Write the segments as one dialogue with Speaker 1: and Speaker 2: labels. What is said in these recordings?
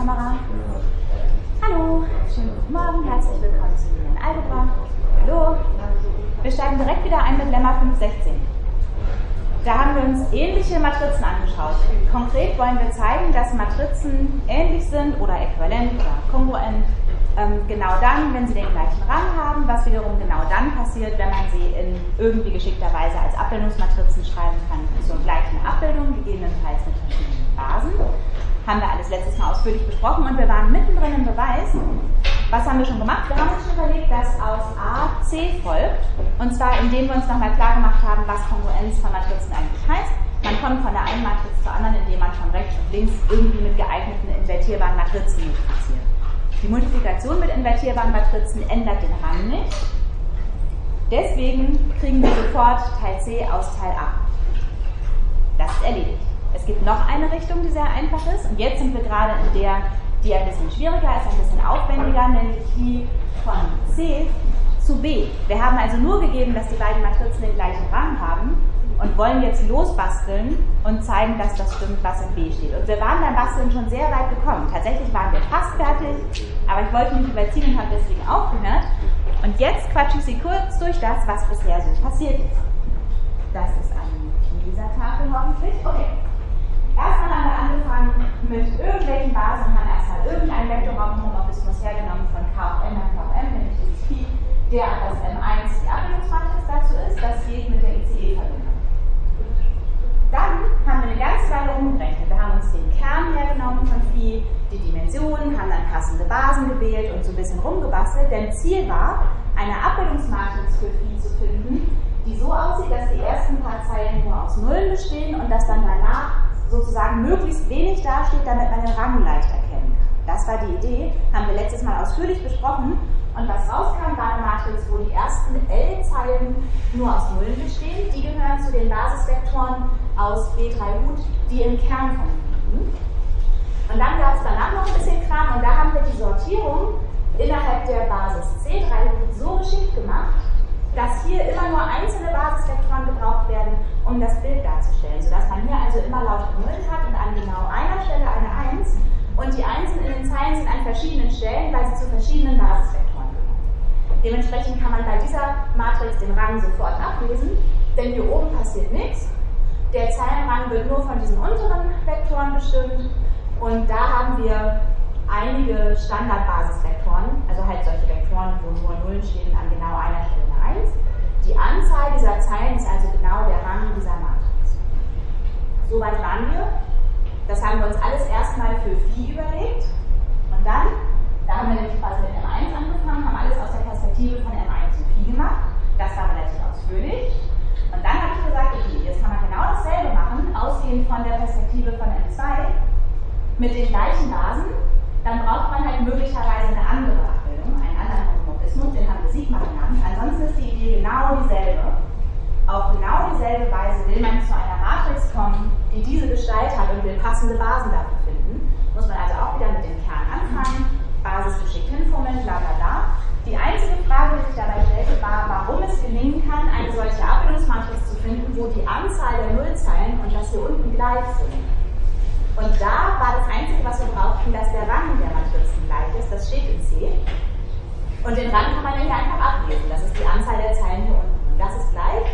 Speaker 1: Kamera. Hallo, schönen guten Morgen, herzlich willkommen zu Linearen Algebra. Hallo. Wir steigen direkt wieder ein mit Lemma 516. Da haben wir uns ähnliche Matrizen angeschaut. Konkret wollen wir zeigen, dass Matrizen ähnlich sind oder äquivalent oder kongruent, genau dann, wenn sie den gleichen Rang haben, was wiederum genau dann passiert, wenn man sie in irgendwie geschickter Weise als Abbildungsmatrizen schreiben kann, zur gleichen Abbildung, gegebenenfalls mit verschiedenen Basen. Haben wir alles letztes Mal ausführlich besprochen und wir waren mittendrin im Beweis. Was haben wir schon gemacht? Wir haben uns schon überlegt, dass aus A C folgt, und zwar indem wir uns nochmal klar gemacht haben, was Kongruenz von Matrizen eigentlich heißt. Man kommt von der einen Matrize zur anderen, indem man von rechts und links irgendwie mit geeigneten invertierbaren Matrizen multipliziert. Die Multiplikation mit invertierbaren Matrizen ändert den Rang nicht. Deswegen kriegen wir sofort Teil C aus Teil A. Das ist erledigt. Es gibt noch eine Richtung, die sehr einfach ist, und jetzt sind wir gerade in der, die ein bisschen schwieriger ist, ein bisschen aufwendiger, nämlich die von C zu B. Wir haben also nur gegeben, dass die beiden Matrizen den gleichen Rang haben und wollen jetzt losbasteln und zeigen, dass das stimmt, was in B steht. Und wir waren beim Basteln schon sehr weit gekommen. Tatsächlich waren wir fast fertig, aber ich wollte nicht überziehen und habe deswegen aufgehört. Und jetzt quatsche ich Sie kurz durch das, was bisher so passiert ist. Das ist an dieser Tafel hoffentlich. Okay. Erstmal haben wir angefangen mit irgendwelchen Basen und haben erstmal irgendeinen Vektorraumhomomorphismus hergenommen von K auf M und K auf M, nämlich dieses Phi, der an das M1 die Abbildungsmatrix dazu ist. Das geht mit der ICE-Verbindung. Dann haben wir eine ganze Weile umgerechnet. Wir haben uns den Kern hergenommen von Phi, die Dimensionen, haben dann passende Basen gewählt und so ein bisschen rumgebastelt, denn Ziel war, eine Abbildungsmatrix für Phi zu finden, die so aussieht, dass die ersten paar Zeilen nur aus Nullen bestehen und dass dann danach sozusagen möglichst wenig dasteht, damit man den Rang leicht erkennen kann. Das war die Idee, haben wir letztes Mal ausführlich besprochen. Und was rauskam, war eine Matrix, wo die ersten L-Zeilen nur aus Nullen bestehen. Die gehören zu den Basisvektoren aus B3 Hut, die im Kern von liegen. Und dann gab es danach noch ein bisschen Kram und da haben wir die Sortierung innerhalb der Basis C3 Hut so geschickt gemacht, dass hier immer nur einzelne Basisvektoren gebraucht werden, um das Bild darzustellen, sodass man hier also immer lauter Nullen hat und an genau einer Stelle eine 1 und die Einsen in den Zeilen sind an verschiedenen Stellen, weil sie zu verschiedenen Basisvektoren gehören. Dementsprechend kann man bei dieser Matrix den Rang sofort ablesen, denn hier oben passiert nichts. Der Zeilenrang wird nur von diesen unteren Vektoren bestimmt und da haben wir einige Standardbasisvektoren, also halt solche Vektoren, wo nur Nullen stehen an genau einer Stelle eine 1. Die Anzahl dieser Zeilen ist also genau der Rang dieser Matrix. Soweit waren wir. Das haben wir uns alles erstmal für Phi überlegt. Und dann, da haben wir nämlich quasi mit M1 angefangen, haben alles aus der Perspektive von M1 und Phi gemacht. Das war relativ ausführlich. Und dann habe ich gesagt, okay, jetzt kann man genau dasselbe machen, ausgehend von der Perspektive von M2, mit den gleichen Basen. Dann braucht man halt möglicherweise eine andere Abbildung, einen anderen Homomorphismus, den haben wir Sigma genannt. Ansonsten ist die Idee genau dieselbe. Auf genau dieselbe Weise will man zu einer Matrix kommen, die diese Gestalt hat und will passende Basen dafür finden. Muss man also auch wieder mit dem Kern anfangen, Basis geschickt hinfummeln, bla bla bla. Die einzige Frage, die ich dabei stellte, war, warum es gelingen kann, eine solche Abbildungsmatrix zu finden, wo die Anzahl der Nullzeilen und das hier unten gleich sind. Und da war das Einzige, was wir brauchten, dass der Rang der Matrizen gleich ist. Das steht in C. Und den Rang kann man dann hier einfach ablesen. Das ist die Anzahl der Zeilen hier unten. Und das ist gleich.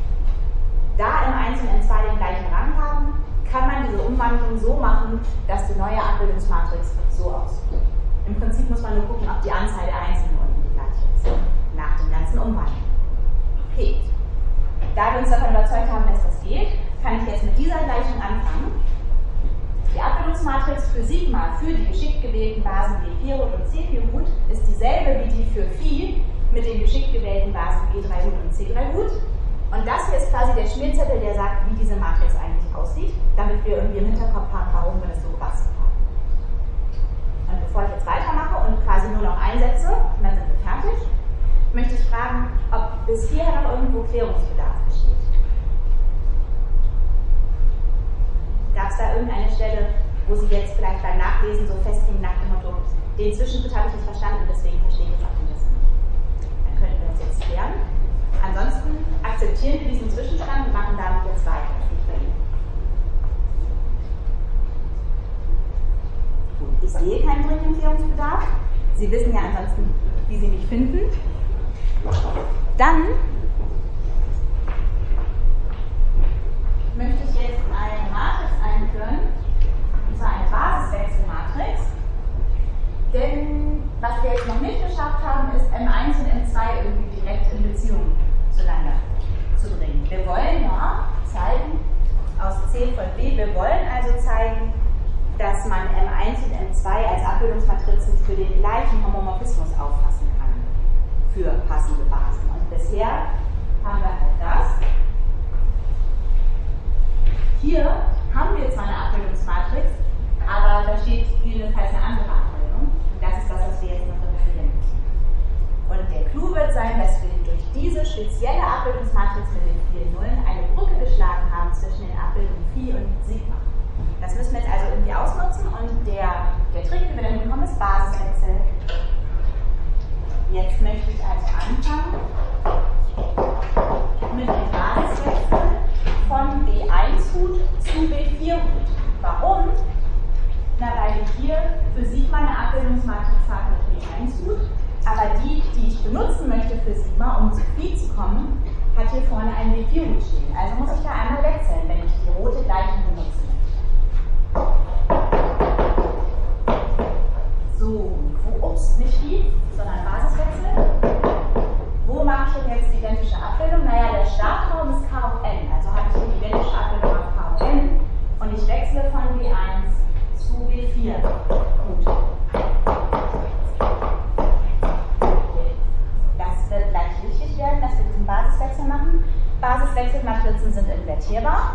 Speaker 1: Da M1 und M2 den gleichen Rang haben, kann man diese Umwandlung so machen, dass die neue Abbildungsmatrix so aussieht. Im Prinzip muss man nur gucken, ob die Anzahl der Einzelnen unten die gleiche ist. Nach dem ganzen Umwandeln. Okay. Da wir uns davon überzeugt haben, dass das geht, kann ich jetzt mit dieser Gleichung anfangen. Die Abbildungsmatrix für Sigma für die geschickt gewählten Basen B4 und C4 ist dieselbe wie die für Phi mit den geschickt gewählten Basen B3 und C3 . Und das hier ist quasi der Schmierzettel, der sagt, wie diese Matrix eigentlich aussieht, damit wir irgendwie im Hinterkopf haben, warum wir das so gebastelt haben. Und bevor ich jetzt weitermache und quasi nur noch einsetze, und dann sind wir fertig, möchte ich fragen, ob bis hierher noch irgendwo Klärungsbedarf besteht. Gab es da irgendeine Stelle, wo Sie jetzt vielleicht beim Nachlesen so festhängen nach dem Motto, den Zwischenschritt habe ich nicht verstanden, deswegen verstehe ich jetzt auch den Rest nicht. Dann könnten wir das jetzt klären. Ansonsten akzeptieren wir diesen Zwischenstand und machen damit jetzt weiter. Das liegt bei Ihnen. Ich sehe kein Sie wissen ja ansonsten, wie Sie mich finden. Dann möchte ich jetzt eine Matrix einführen, und zwar eine Basiswechselmatrix. Denn was wir jetzt noch nicht geschafft haben, ist M1 und M2 irgendwie direkt in Beziehung zueinander zu bringen. Wir wollen ja zeigen, aus C folgt B, wir wollen also zeigen, dass man M1 und M2 als Abbildungsmatrizen für den gleichen Homomorphismus auffassen kann, für passende Basen. Und bisher haben wir halt das. Hier haben wir zwar eine Abbildungsmatrix, aber da steht jedenfalls eine andere Abbildung. Und das ist das, was wir jetzt noch definieren müssen. Und der Clou wird sein, dass wir durch diese spezielle Abbildungsmatrix mit den vielen Nullen eine Brücke geschlagen haben zwischen den Abbildungen Phi und Sigma. Das müssen wir jetzt also irgendwie ausnutzen und der Trick, wie wir dann hinkommen, ist Basiswechsel. Jetzt möchte ich also anfangen mit dem Basiswechsel von B1-Hut zu B4-Hut. Warum? Na, weil ich hier für Sigma eine Abbildungsmatrix habe mit B1-Hut, aber die ich benutzen möchte für Sigma, um zu Phi zu kommen, hat hier vorne ein B4-Hut stehen. Also muss ich da einmal wechseln, wenn ich die rote Gleichung benutze. So, ups, nicht Phi, sondern Basiswechsel. Wo mache ich denn jetzt die identische Abbildung? Naja, der Startraum ist K auf N, also habe ich die identische Abbildung auf K auf N und ich wechsle von B1 zu B4. Gut. Das wird gleich wichtig werden, dass wir diesen Basiswechsel machen. Basiswechselmatrizen sind invertierbar.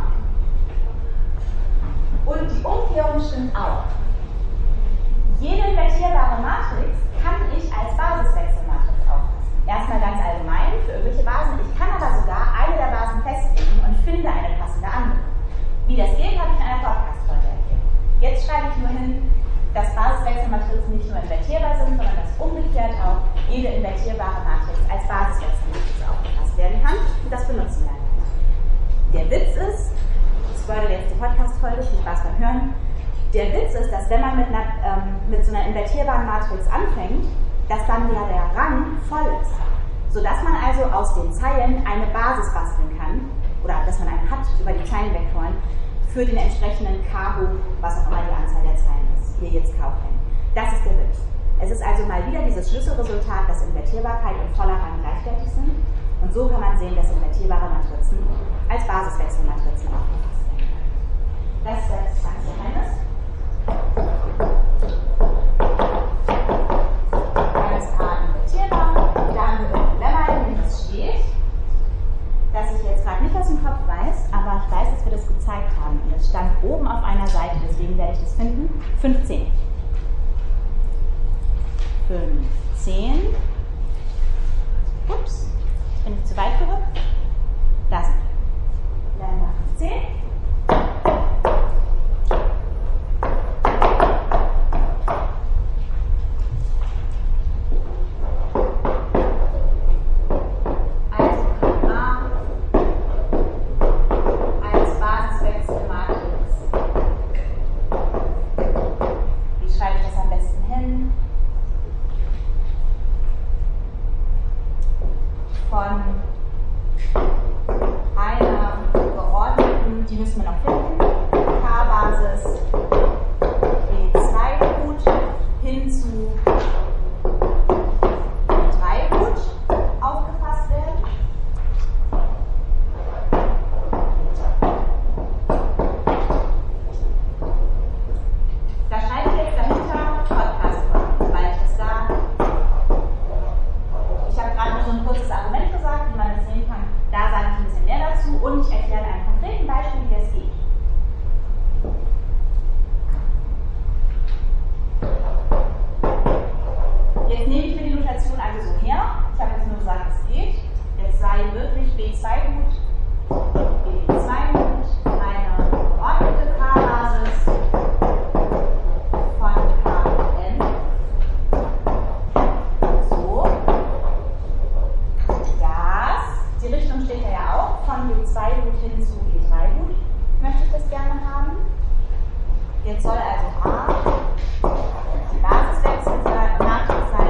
Speaker 1: Und die Umkehrung stimmt auch. Jede invertierbare Matrix kann ich als Basiswechselmatrix auffassen. Erstmal ganz allgemein für irgendwelche Basen. Ich kann aber sogar eine der Basen festlegen und finde eine passende andere. Wie das geht, habe ich in einer Podcast-Folge erklärt. Jetzt schreibe ich nur hin, dass Basiswechselmatrizen nicht nur invertierbar sind, sondern dass umgekehrt auch jede invertierbare Matrix als Basiswechselmatrix aufgefasst werden kann. Und das benutzen wir. Der Witz ist, spoiler jetzt die Podcast-Folge, viel Spaß beim Hören. Der Witz ist, dass wenn man mit so einer invertierbaren Matrix anfängt, dass dann ja der Rang voll ist. Sodass man also aus den Zeilen eine Basis basteln kann, oder dass man einen hat über die Zeilenvektoren, für den entsprechenden K hoch, was auch immer die Anzahl der Zeilen ist. Hier jetzt K auf N. Das ist der Witz. Es ist also mal wieder dieses Schlüsselresultat, dass Invertierbarkeit und voller Rang gleichwertig sind. Und so kann man sehen, dass invertierbare Matrizen als Basiswechselmatrizen aufgefasst werden können. Das ist das ganze Geheimnis. Alles A invertierbar. Da haben wir ein Dilemma, in dem es steht, dass ich jetzt gerade nicht aus dem Kopf weiß, aber ich weiß, dass wir das gezeigt haben. Und es stand oben auf einer Seite, deswegen werde ich das finden. 15. 15. Ups, bin ich zu weit gerückt? Da sind wir. Dann nach 15. Jetzt soll also A die Basiswechselmatrix sein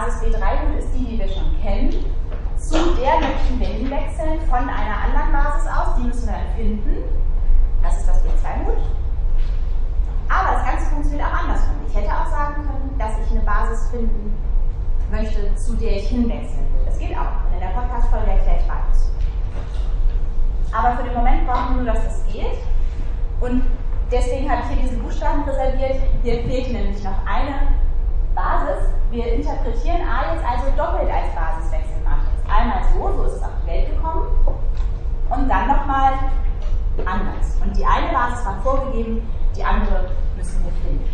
Speaker 1: Basis B3 ist die wir schon kennen. Zu der möchten wir hinwechseln von einer anderen Basis aus, die müssen wir dann finden. Das ist das B2-Gut. Aber das Ganze funktioniert auch andersrum. Ich hätte auch sagen können, dass ich eine Basis finden möchte, zu der ich hinwechseln will. Das geht auch. Und in der Podcast-Folge erkläre ich beides. Aber für den Moment brauchen wir nur, dass das geht. Und deswegen habe ich hier diesen Buchstaben reserviert. Hier fehlt nämlich noch eine Basis. Wir interpretieren A jetzt also doppelt als Basiswechselmatrix. Einmal so ist es auf die Welt gekommen. Und dann nochmal anders. Und die eine Basis war vorgegeben, die andere müssen wir finden.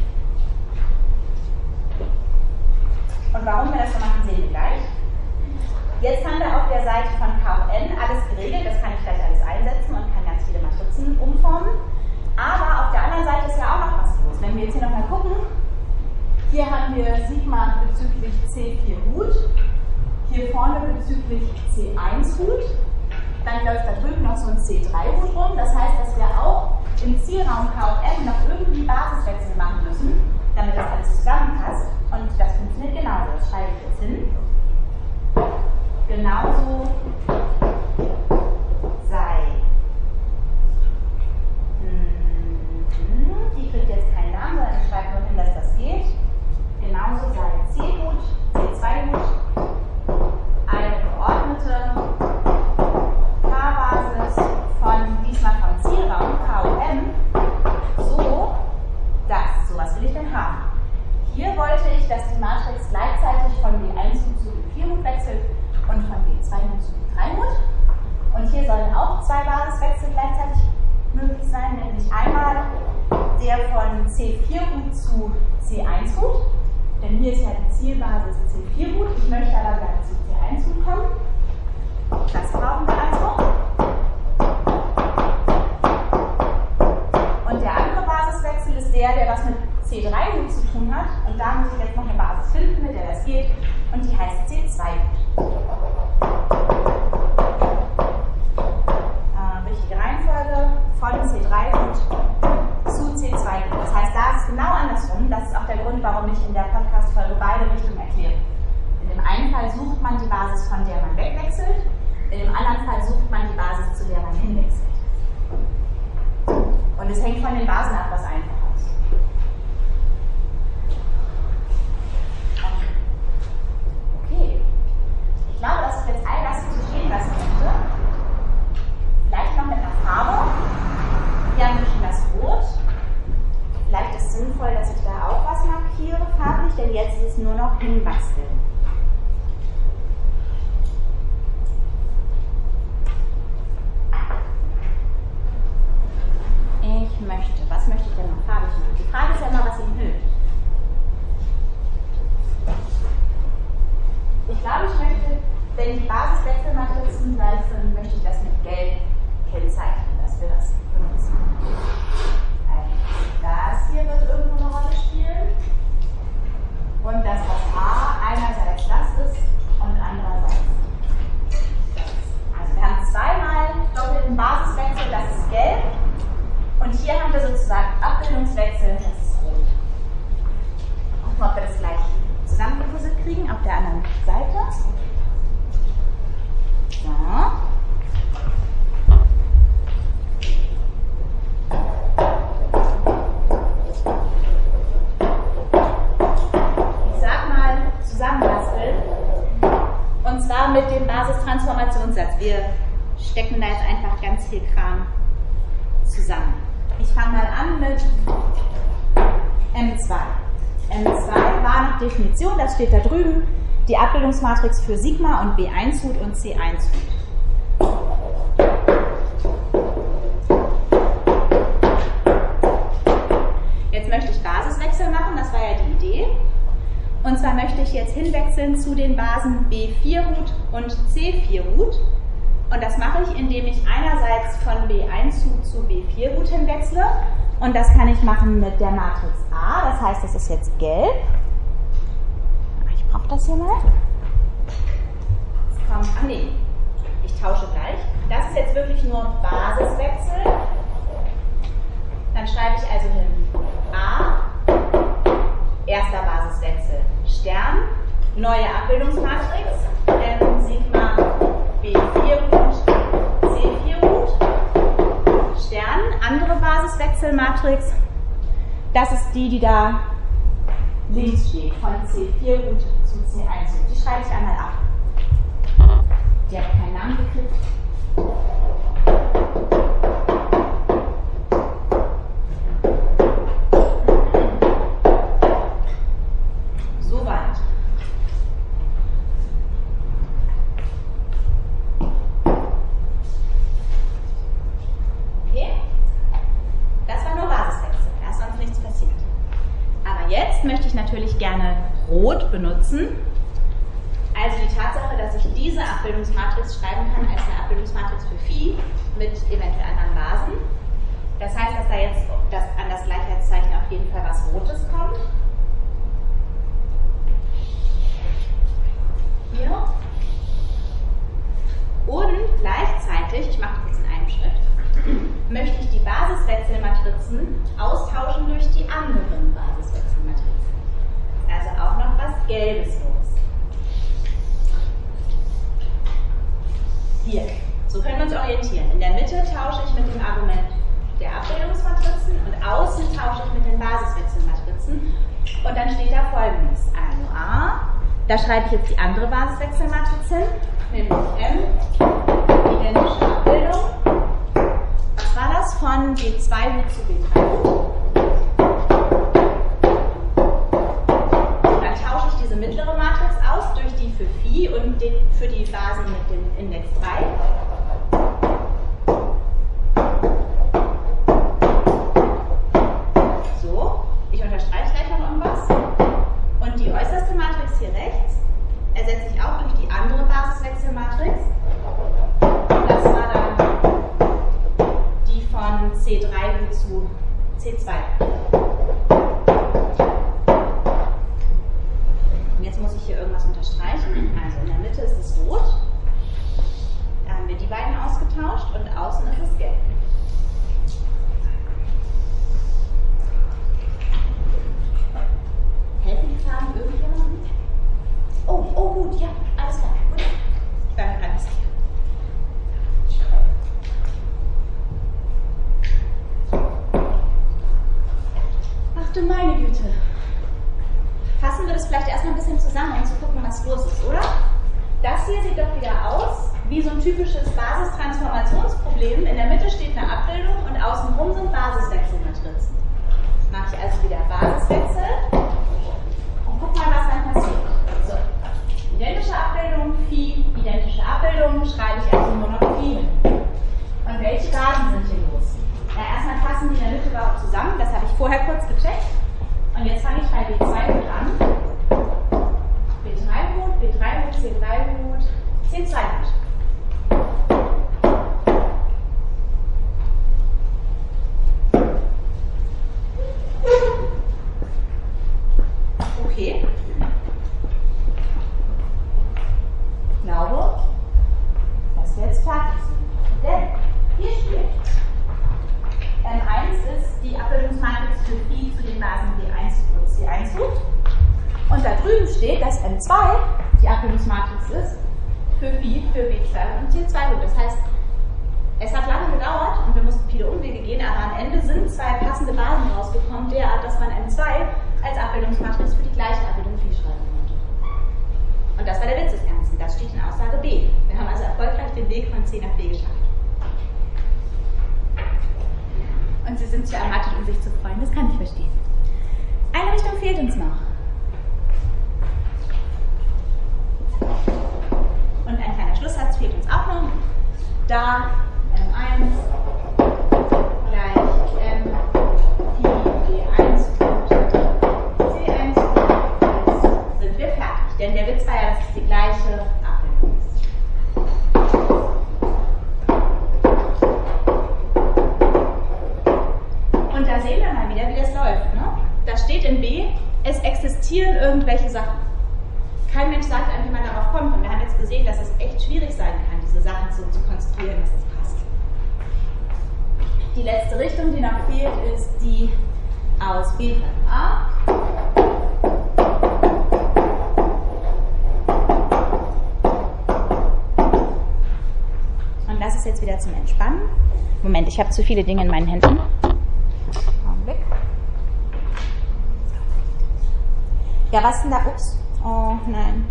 Speaker 1: Und warum wir das so machen, sehen wir gleich. Jetzt haben wir auf der Seite von KN alles geregelt, das kann ich gleich alles einsetzen und kann ganz viele Matrizen umformen. Aber auf der anderen Seite ist ja auch noch was los. Wenn wir jetzt hier nochmal gucken, hier haben wir Sigma bezüglich C4 Gut, hier vorne bezüglich C1 Gut, dann läuft da drüben noch so ein C3 Gut rum, das heißt, dass wir auch im Zielraum KN noch irgendwie Basiswechsel machen müssen, damit das alles zusammenpasst. Und das funktioniert genauso. Das schreibe ich jetzt hin. Genauso sei. Die kriegt jetzt keinen Namen, sondern ich schreibe nur hin, dass das geht. Genauso sei C-Gut, C2-Gut, eine geordnete K-Basis von diesmal vom Zielraum KOM, so dass, so was will ich denn haben? Hier wollte ich, dass die Matrix gleichzeitig von B1 zu B4 wechselt und von B2 zu B3. Und hier sollen auch zwei Basiswechsel gleichzeitig möglich sein, nämlich einmal der von C4 zu C1 Gut, denn hier ist ja die Zielbasis C4 Gut. Ich möchte aber gleich zu C1 Gut kommen. Das brauchen wir also. Und der andere Basiswechsel ist der was mit C3 Gut zu tun hat. Und da muss ich jetzt noch eine Basis finden, mit der das geht. Und die heißt C2 Gut. Richtige Reihenfolge von C3 Gut zu C2 Gut. Das heißt, da ist es genau andersrum. Das ist auch der Grund, warum ich in der Podcast-Folge beide Richtungen erkläre. In dem einen Fall sucht man die Basis, von der man wegwechselt. In dem anderen Fall sucht man die Basis, zu der man hinwechselt. Und es hängt von den Basen ab, was einfach ist. Okay. Ich glaube, dass ich jetzt all das hier stehen lassen möchte. Vielleicht noch mit einer Farbe. Hier haben wir schon das Rot. Vielleicht ist es sinnvoll, dass ich da auch was markiere farblich, denn jetzt ist es nur noch hinbasteln. Was möchte ich denn noch farbig machen? Die Frage ist ja immer, was Ihnen hilft. Ich glaube, ich möchte, wenn die Basiswechselmatrizen gleich sind, möchte ich das mit Gelb kennzeichnen, dass wir das benutzen. Das hier wird irgendwo eine Rolle spielen. Und dass das A einerseits das ist und andererseits das. Also wir haben zweimal doppelten Basiswechsel, das ist gelb. Und hier haben wir sozusagen Abbildungswechsel, das ist rot. Gucken wir, ob wir das gleich zusammengepuzzelt kriegen auf der anderen Seite. So. Ich sag mal zusammenbasteln. Und zwar mit dem Basistransformationssatz. Wir stecken da jetzt einfach ganz viel Kram zusammen. Ich fange mal an mit M2. M2 war nach Definition, das steht da drüben, die Abbildungsmatrix für Sigma und B1 Gut und C1 Gut. Jetzt möchte ich Basiswechsel machen, das war ja die Idee. Und zwar möchte ich jetzt hinwechseln zu den Basen B4 Gut und C4 Gut. Und das mache ich, indem ich einerseits von B1 zu B4 Gut hinwechsle. Und das kann ich machen mit der Matrix A. Das heißt, das ist jetzt gelb. Ich brauche das hier mal. Ich tausche gleich. Das ist jetzt wirklich nur Basiswechsel. Dann schreibe ich also hin A, erster Basiswechsel, Stern, neue Abbildungsmatrix, M Sigma B4 Root C4 Root, Stern, andere Basiswechselmatrix, das ist die, die da links steht, von C4 Root zu C1 Root. Die schreibe ich einmal ab. Die hat keinen Namen gekriegt. Soweit. Okay? Das war nur Basiswechsel. Da ist sonst nichts passiert. Aber jetzt möchte ich natürlich gerne Rot benutzen. Also die Tatsache, dass ich diese Abbildungsmatrix schreiben kann als eine Abbildungsmatrix für Phi mit eventuell anderen Basen. Das heißt, dass da jetzt an das Gleichheitszeichen auf jeden Fall was Rotes kommt. Hier. Und gleichzeitig, ich mache das jetzt in einem Schritt, möchte ich die Basiswechselmatrizen austauschen durch die anderen Basiswechselmatrizen. Also auch noch was Gelbes los. Hier, so können wir uns orientieren. In der Mitte tausche ich mit dem Argument der Abbildungsmatrizen und außen tausche ich mit den Basiswechselmatrizen. Und dann steht da Folgendes. Also A, da schreibe ich jetzt die andere Basiswechselmatrix hin, nämlich M, identische Abbildung. Was war das? Von B2 Root zu B3 Root. Dann tausche ich diese mittlere Matrix aus durch die für Phi und für die Basen mit dem Index 3. So, ich unterstreiche gleich noch irgendwas. Und die äußerste Matrix hier rechts ersetze ich auch durch die andere Basiswechselmatrix. Das war dann die von C3 zu C2. Und jetzt muss ich hier irgendwas unterstreichen. Also in der Mitte ist es rot. Da haben wir die beiden ausgetauscht und außen ist es gelb. Helfen die Farben irgendjemandem? Oh gut, ja, alles klar. Gut. Ich war mir gerade nicht sicher. Ach du meine Güte. Fassen wir das vielleicht erstmal ein bisschen zusammen, um zu gucken, was los ist, oder? Das hier sieht doch wieder aus wie so ein typisches Basistransformationsproblem. In der Mitte steht eine Abbildung und außenrum sind Basiswechselmatrizen. Mache ich also wieder Basiswechsel und guck mal, was dann passiert. So, identische Abbildung, Phi, identische Abbildung, schreibe ich also nur noch Phi hin. Und welche Basen sind hier los? Ja, erstmal passen die in der Mitte überhaupt zusammen, das habe ich vorher kurz gecheckt. Und jetzt fange ich bei B2 Root an. B3 Root, B3 Root, C3 Root, C2 Root. Okay. Ich glaube, dass wir jetzt fertig sind. Denn hier steht, M1 ist die Abbildungsmatrix für Phi zu den Basen B1 und C1 Root. Und da drüben steht, dass M2 die Abbildungsmatrix ist für Phi, für B2 und C2 Root. Das heißt, es hat lange gedauert und wir mussten viele Umwege gehen, aber am Ende sind zwei passende Basen rausgekommen, derart, dass man M2 als Abbildungsmatrix für die gleiche Abbildung Phi schreiben konnte. Und das war der Witz des Ganzen. Das steht in Aussage B. Wir haben also erfolgreich den Weg von C nach B geschafft. Und Sie sind zu ermattet, um sich zu freuen. Das kann ich verstehen. Eine Richtung fehlt uns noch. Und ein kleiner Schlusssatz fehlt uns auch noch. Da M1 gleich M Phi B1 C1 sind wir fertig. Denn der Witz war ja, dass es die gleiche Abbildung ist. Und da sehen wir mal wieder, wie das läuft. Ne? Da steht in B, es existieren irgendwelche Sachen. Kein Mensch sagt einem, wie man darauf kommt. Und wir haben jetzt gesehen, dass es echt schwierig sein kann, diese Sachen so zu konstruieren, dass das passt. Die letzte Richtung, die noch fehlt, ist die aus B von A ist jetzt wieder zum Entspannen. Moment, ich habe zu viele Dinge in meinen Händen. Augenblick. Ja, was denn da? Ups. Oh, nein.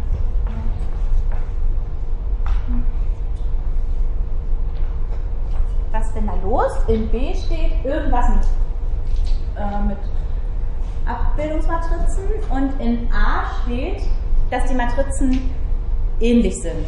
Speaker 1: Was ist denn da los? In B steht irgendwas mit Abbildungsmatrizen und in A steht, dass die Matrizen ähnlich sind.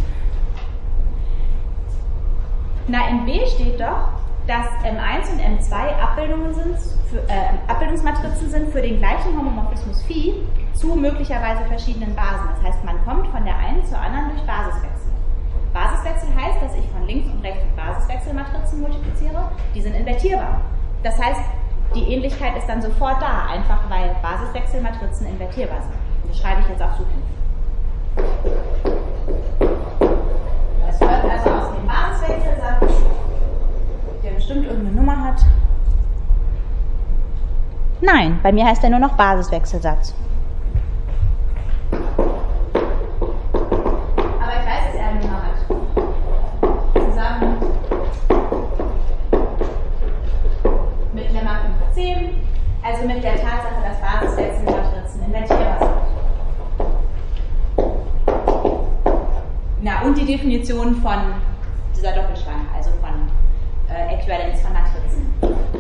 Speaker 1: Na, in B steht doch, dass M1 und M2 Abbildungsmatrizen sind für den gleichen Homomorphismus Phi zu möglicherweise verschiedenen Basen. Das heißt, man kommt von der einen zur anderen durch Basiswechsel. Basiswechsel heißt, dass ich von links und rechts mit Basiswechselmatrizen multipliziere. Die sind invertierbar. Das heißt, die Ähnlichkeit ist dann sofort da, einfach weil Basiswechselmatrizen invertierbar sind. Das schreibe ich jetzt auch so hin. Das folgt also aus dem Basiswechselsatz, der bestimmt irgendeine Nummer hat. Nein, bei mir heißt er nur noch Basiswechselsatz. Aber ich weiß, dass er eine Nummer hat. Zusammen mit Lemma 510, also mit der Tatsache, dass Basiswechselmatrizen invertierbar sind. Na, und die Definition von dieser Doppelschlange, also von Äquivalenz von Matrizen.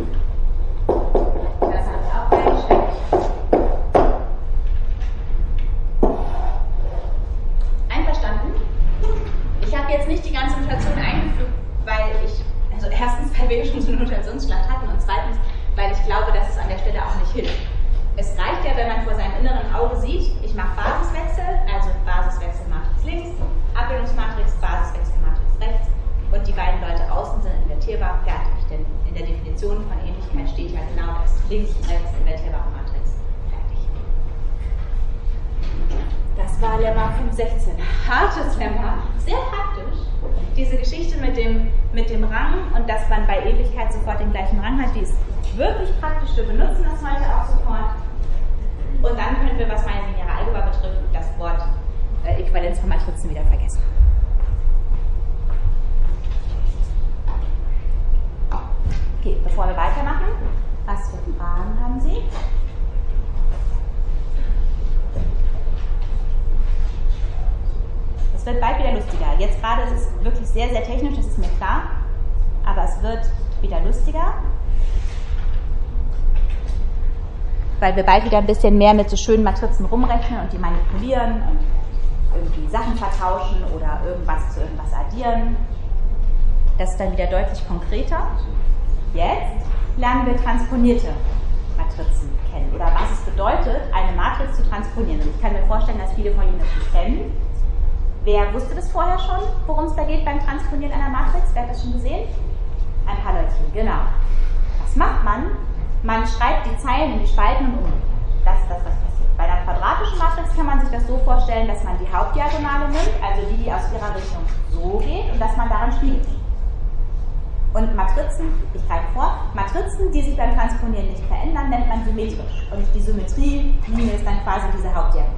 Speaker 1: Das habe ich auch reingeschrieben. Einverstanden? Ich habe jetzt nicht die ganze Notation eingefügt, also erstens, weil wir schon so eine Notationsschlacht hatten und zweitens, weil ich glaube, dass es an der Stelle auch nicht hilft. Es reicht ja, wenn man vor seinem inneren Auge sieht, ich mache Basiswechsel, also Basiswechselmatrix links, Abbildungsmatrix, Basiswechselmatrix rechts und die beiden Leute außen sind invertierbar, fertig. Denn in der Definition von Ähnlichkeit steht ja genau das. Links und rechts invertierbare Matrix. Fertig. Das war Lemma 516. Hartes Lemma. Sehr praktisch. Diese Geschichte mit dem Rang und dass man bei Ähnlichkeit sofort den gleichen Rang hat, die ist wirklich praktisch. Wir benutzen das heute auch sofort. Und dann können wir, was meine lineare Algebra betrifft, das Wort Äquivalenz von Matrizen wieder vergessen. Okay, bevor wir weitermachen, was für Fragen haben Sie? Es wird bald wieder lustiger. Jetzt gerade ist es wirklich sehr, sehr technisch, das ist mir klar, aber es wird wieder lustiger, weil wir bald wieder ein bisschen mehr mit so schönen Matrizen rumrechnen und die manipulieren und irgendwie Sachen vertauschen oder irgendwas zu irgendwas addieren. Das ist dann wieder deutlich konkreter. Jetzt lernen wir transponierte Matrizen kennen oder was es bedeutet, eine Matrix zu transponieren. Und ich kann mir vorstellen, dass viele von Ihnen das schon kennen. Wer wusste das vorher schon, worum es da geht beim Transponieren einer Matrix? Wer hat das schon gesehen? Ein paar Leute, genau. Was macht man? Man schreibt die Zeilen in die Spalten und umgekehrt. Das ist das, was passiert. Bei einer quadratischen Matrix kann man sich das so vorstellen, dass man die Hauptdiagonale nimmt, also die aus ihrer Richtung so geht, und dass man daran spielt. Und Matrizen, ich greife vor, Matrizen, die sich beim Transponieren nicht verändern, nennt man symmetrisch. Und die Symmetrielinie ist dann quasi diese Hauptdiagonale.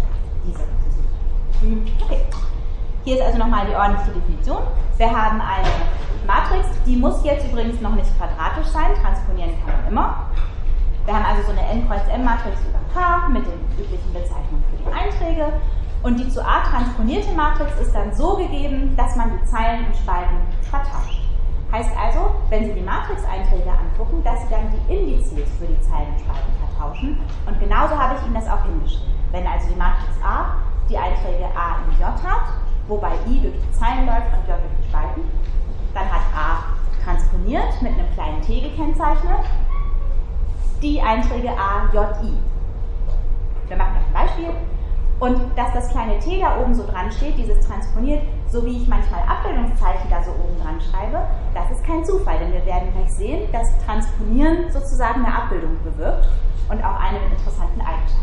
Speaker 1: Okay. Hier ist also nochmal die ordentliche Definition. Wir haben eine Matrix, die muss jetzt übrigens noch nicht quadratisch sein, transponieren kann man immer. Wir haben also so eine N Kreuz M-Matrix über K mit den üblichen Bezeichnungen für die Einträge. Und die zu A transponierte Matrix ist dann so gegeben, dass man die Zeilen und Spalten vertauscht. Heißt also, wenn Sie die Matrix-Einträge angucken, dass Sie dann die Indizes für die Zeilen und Spalten vertauschen. Und genauso habe ich Ihnen das auch hingeschrieben. Wenn also die Matrix A die Einträge A in J hat, wobei I durch die Zeilen läuft und J durch die Spalten, dann hat A transponiert, mit einem kleinen T gekennzeichnet, die Einträge A, J, I. Wir machen noch ein Beispiel. Und dass das kleine T da oben so dran steht, dieses transponiert, so wie ich manchmal Abbildungszeichen da so oben dran schreibe, das ist kein Zufall, denn wir werden gleich sehen, dass Transponieren sozusagen eine Abbildung bewirkt und auch eine mit interessanten Eigenschaften.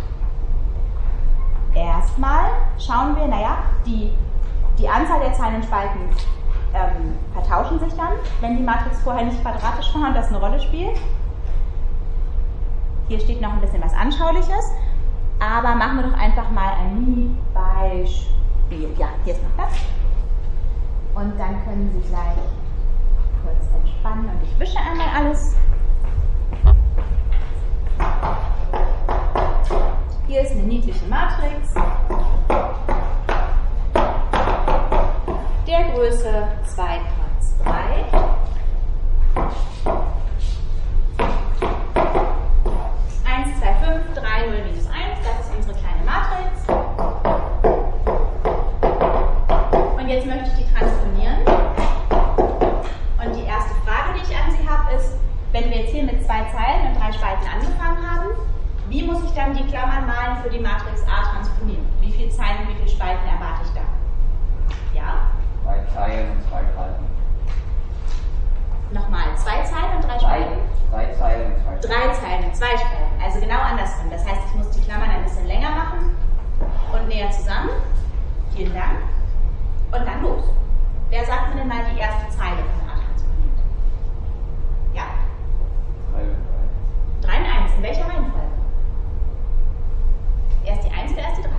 Speaker 1: Erstmal schauen wir, die Anzahl der Zeilen und Spalten vertauschen sich dann, wenn die Matrix vorher nicht quadratisch war und das eine Rolle spielt. Hier steht noch ein bisschen was Anschauliches, aber machen wir doch einfach mal ein Mini-Beispiel. Ja, hier ist noch das. Und dann können Sie gleich kurz entspannen und ich wische einmal alles. Hier ist eine niedliche Matrix der Größe 2 trans 3. 1, 2, 5, 3, 0, minus 1, das ist unsere kleine Matrix. Und jetzt möchte ich die transponieren. Und die erste Frage, die ich an Sie habe, ist, wenn wir jetzt hier mit 2 Zeilen und 3 Spalten angefangen haben, wie muss ich dann die Klammern malen für die Matrix A transponieren? Wie viele Zeilen und wie viele Spalten erwarte ich da? Ja?
Speaker 2: 2 Zeilen und 2 Spalten.
Speaker 1: Nochmal, 2 Zeilen und 3 Spalten?
Speaker 2: 3 Zeilen und 2 Spalten.
Speaker 1: 3 Zeilen und 2 Spalten. Also genau andersrum. Das heißt, ich muss die Klammern ein bisschen länger machen und näher zusammen. Vielen Dank. Und dann los. Wer sagt mir denn mal die erste Zeile von A transponiert? Ja? 3 und 1. In welcher Reihenfolge? Erst die 1 oder erst die 3?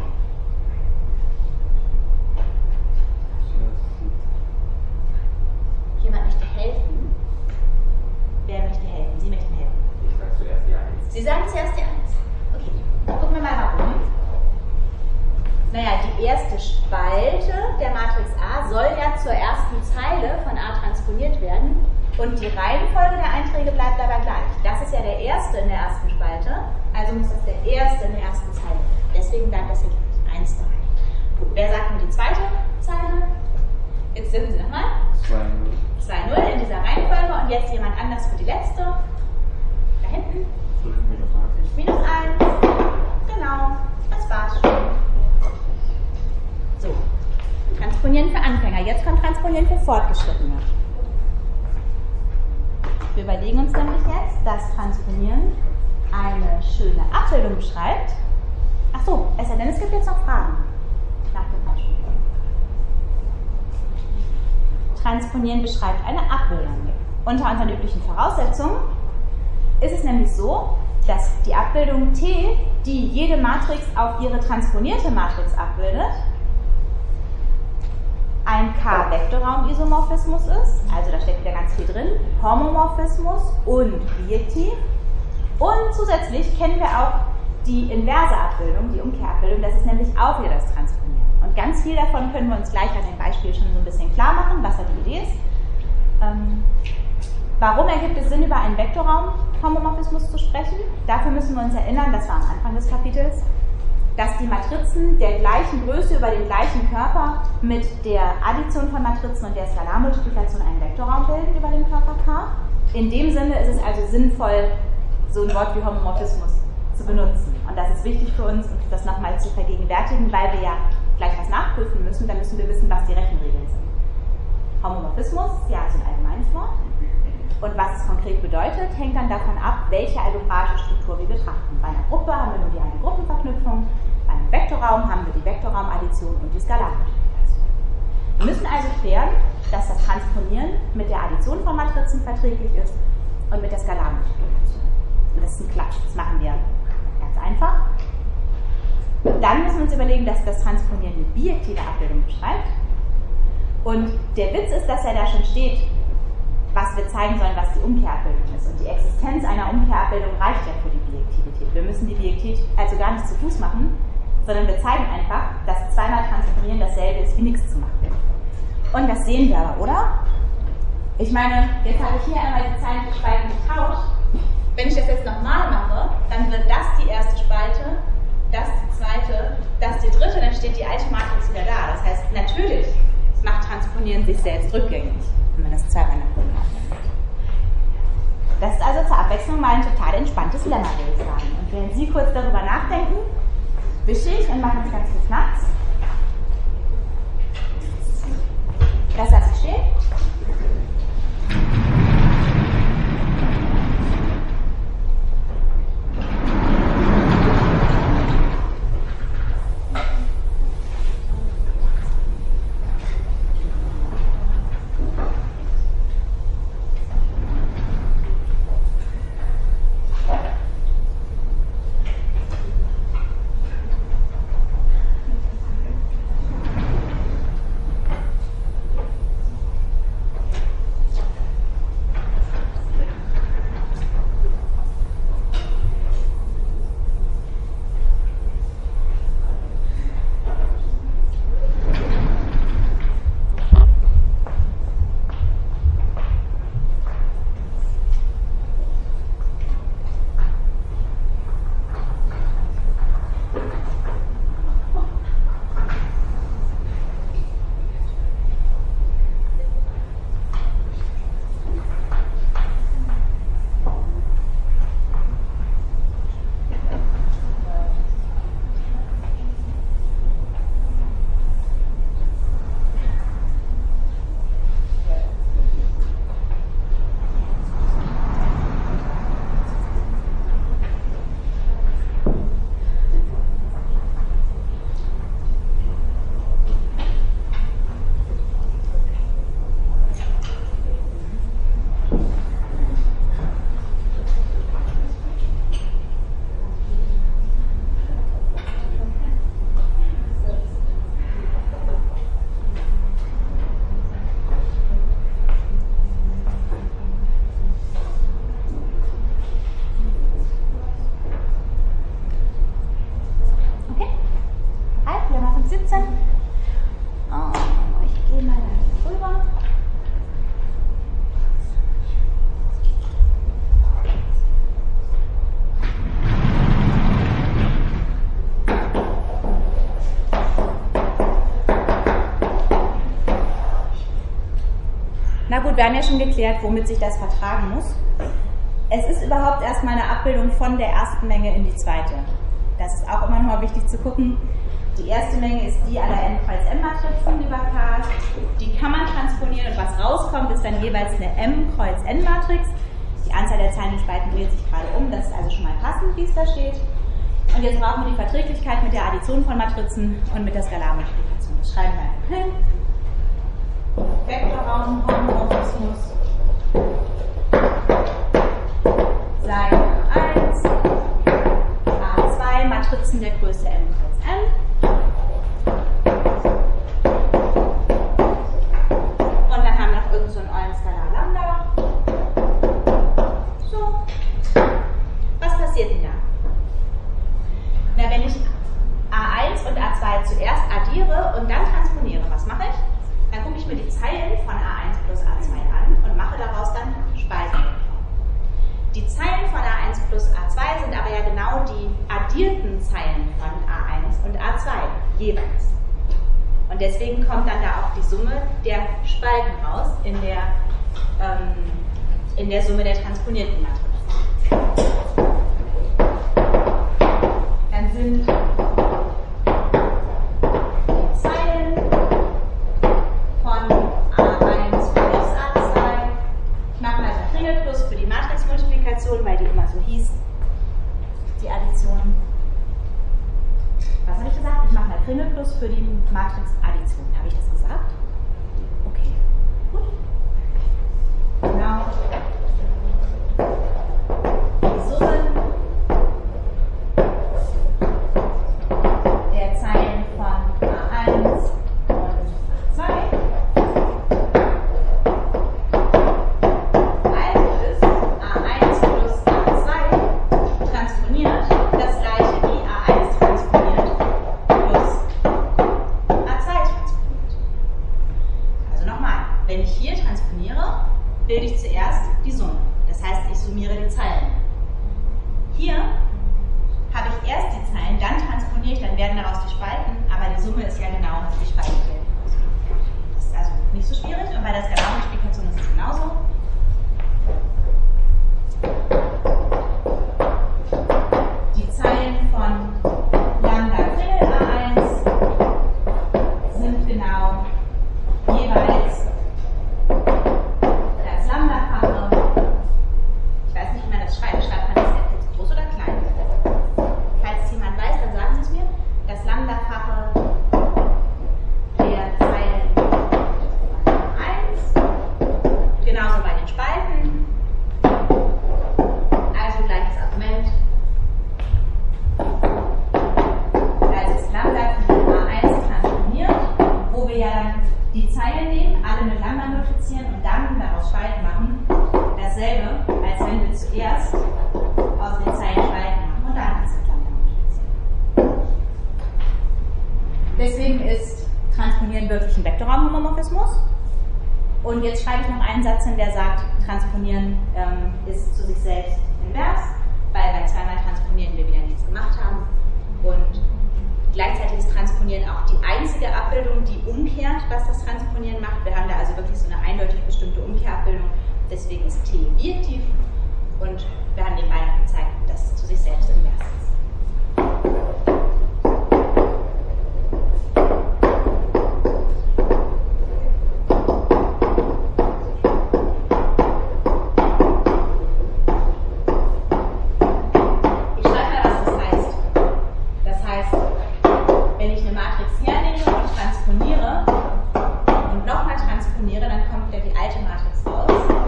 Speaker 1: Jemand möchte helfen? Wer möchte helfen? Sie möchten helfen.
Speaker 2: Ich sage zuerst die 1.
Speaker 1: Sie sagen zuerst die 1. Okay, dann gucken wir mal warum. Naja, die erste Spalte der Matrix A soll ja zur ersten Zeile von A transponiert werden und die Reihenfolge der Einträge bleibt dabei gleich. Das ist ja der erste in der ersten Spalte, also muss das der erste in der ersten Zeile werden. Deswegen bleibt das hier gleich. 1, 3. Gut, wer sagt mir die zweite Zeile? Jetzt sind Sie nochmal. 2, 0 in dieser Reihenfolge und jetzt jemand anders für die letzte. Da hinten.
Speaker 2: 5 minus 1.
Speaker 1: Minus 1. Genau, das war's schon. So, Transponieren für Anfänger. Jetzt kommt Transponieren für Fortgeschrittene. Wir überlegen uns nämlich jetzt, dass Transponieren eine schöne Abbildung beschreibt. Ach so, es sei denn, es gibt jetzt noch Fragen nach dem Beispiel. Transponieren beschreibt eine Abbildung. Unter unseren üblichen Voraussetzungen ist es nämlich so, dass die Abbildung T, die jede Matrix auf ihre transponierte Matrix abbildet, ein K-Vektorraum-Isomorphismus ist, also da steckt wieder ganz viel drin, Homomorphismus und Bijektiv. Und zusätzlich kennen wir auch die inverse Abbildung, die Umkehrabbildung, das ist nämlich auch wieder das Transponieren. Und ganz viel davon können wir uns gleich an dem Beispiel schon so ein bisschen klar machen, was da die Idee ist. Warum ergibt es Sinn, über einen Vektorraum-Homomorphismus zu sprechen? Dafür müssen wir uns erinnern, das war am Anfang des Kapitels, dass die Matrizen der gleichen Größe über den gleichen Körper mit der Addition von Matrizen und der Skalarmultiplikation einen Vektorraum bilden über den Körper K. In dem Sinne ist es also sinnvoll, so ein Wort wie Homomorphismus zu benutzen. Und das ist wichtig für uns, das nochmal zu vergegenwärtigen, weil wir ja gleich was nachprüfen müssen, dann müssen wir wissen, was die Rechenregeln sind. Homomorphismus, ja, ist ein allgemeines Wort. Und was es konkret bedeutet, hängt dann davon ab, welche algebraische Struktur wir betrachten. Bei einer Gruppe haben wir nur die eine Gruppenverknüpfung, bei einem Vektorraum haben wir die Vektorraumaddition und die Skalarmultiplikation. Wir müssen also klären, dass das Transponieren mit der Addition von Matrizen verträglich ist und mit der Skalarmultiplikation. Und das ist ein Klatsch, das machen wir ganz einfach. Dann müssen wir uns überlegen, dass das Transponieren eine bijektive Abbildung beschreibt. Und der Witz ist, dass ja da schon steht, was wir zeigen sollen, was die Umkehrabbildung ist. Und die Existenz einer Umkehrabbildung reicht ja für die Bijektivität. Wir müssen die Bijektivität also gar nicht zu Fuß machen, sondern wir zeigen einfach, dass zweimal Transponieren dasselbe ist, wie nichts zu machen. Und das sehen wir aber, oder? Ich meine, jetzt habe ich hier einmal die Zeilen für Spalten getauscht. Wenn ich das jetzt nochmal mache, dann wird das die erste Spalte, das die zweite, das die dritte, dann steht die alte Matrix wieder da. Das heißt, natürlich macht Transponieren sich selbst rückgängig, wenn man das zweimal nachdenkt. Das ist also zur Abwechslung mal ein total entspanntes Lemma, würde ich sagen. Und wenn Sie kurz darüber nachdenken, wische ich und mache jetzt ganz viel Knacks. Das lasse ich stehen. gut, wir haben ja schon geklärt, womit sich das vertragen muss. Es ist überhaupt erstmal eine Abbildung von der ersten Menge in die zweite. Das ist auch immer noch mal wichtig zu gucken. Die erste Menge ist die aller n Kreuz m-Matrizen, lieber Karl. Die kann man transponieren und was rauskommt, ist dann jeweils eine m Kreuz n-Matrix. Die Anzahl der Zeilen und Spalten dreht sich gerade um, das ist also schon mal passend, wie es da steht. Und jetzt brauchen wir die Verträglichkeit mit der Addition von Matrizen und mit der Skalarmultiplikation. Das schreiben wir einfach hin. Vektorraum-Homomorphismus sei A1, A2, Matrizen der Größe m Kreuz n. Und dann haben wir noch irgend so einen Eulen-Skalar Lambda. So. Was passiert denn da? Na, wenn ich A1 und A2 zuerst addiere und dann transponiere, was mache ich? Dann gucke ich mir die Zeilen von A1 plus A2 an und mache daraus dann Spalten. Die Zeilen von A1 plus A2 sind aber ja genau die addierten Zeilen von A1 und A2 jeweils. Und deswegen kommt dann da auch die Summe der Spalten raus in der Summe der transponierten Matrizen. Dann sind die Zeilen von A1 plus A2. Ich mache mal so Kringelplus für die Matrixmultiplikation, weil die immer so hieß, die Addition. Was habe ich gesagt? Ich mache mal Kringelplus für die Matrixaddition. Habe ich das gesagt? Okay, gut. Genau. Die Summe der Zeilen von A1 und A2. Also ist A1 plus A2 transponiert das gleiche wie A1 transponiert plus A2 transponiert. Also nochmal, wenn ich hier transponiere, bilde ich zuerst die Summe. Das heißt, ich summiere die Zeilen. Hier habe ich erst die Zeilen, dann transponiere ich, dann werden daraus die Spalten, aber die Summe ist ja genau die Spalten. Das ist also nicht so schwierig und bei der Skalarmultiplikation ist es genauso. Die Zeilen von Lambda Kringel A1 sind genau jeweils das Lambda-Fache. Ich weiß nicht, wie man das schreibt. Schreibt man das jetzt groß oder klein? Falls es jemand weiß, dann sagen Sie es mir. Das Lambda-Fache der Zeilen von A1. Genauso bei den Spalten. Also gleiches Argument. Also ist Lambda Kringel A1 transponiert, wo wir ja dann die Zeilen nehmen, alle mit Lambda multiplizieren und dann daraus Spalten machen. Dasselbe, als wenn wir zuerst aus den Zeilen Spalten machen und dann das mit Lambda multiplizieren. Deswegen ist Transponieren wirklich ein Vektorraumhomomorphismus. Und jetzt schreibe ich noch einen Satz hin, der sagt, Transponieren ist zu sich selbst invers, weil bei zweimal Transponieren wir wieder nichts gemacht haben. Und gleichzeitig ist Transponieren auch die einzige Abbildung, die umkehrt, was das Transponieren macht. Wir haben da also wirklich so eine eindeutig bestimmte Umkehrabbildung. Deswegen ist T bijektiv und wir haben den beiden gezeigt, dass es zu sich selbst invers ist. Ich schreibe mal, was das heißt. Das heißt, wenn ich eine Matrix hernehme und transponiere und nochmal transponiere, dann kommt wieder die alte Matrix raus.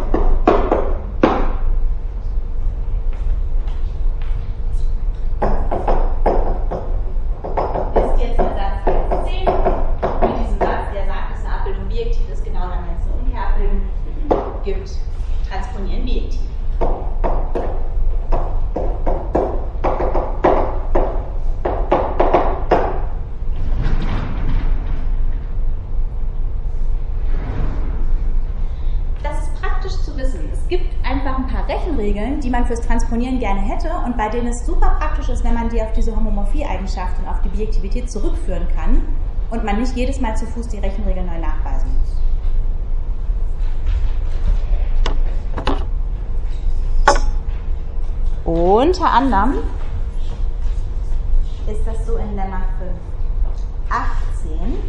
Speaker 1: Ist jetzt der Satz 10. Mit diesem Satz, der sagt, dass eine Abbildung bijektiv ist, genau dann, wenn es eine Umkehrabbildung gibt, transponieren bijektiv. Es gibt einfach ein paar Rechenregeln, die man fürs Transponieren gerne hätte und bei denen es super praktisch ist, wenn man die auf diese Homomorphie-Eigenschaft und auf die Bijektivität zurückführen kann und man nicht jedes Mal zu Fuß die Rechenregel neu nachweisen muss. Unter anderem ist das so in Lemma 5,18.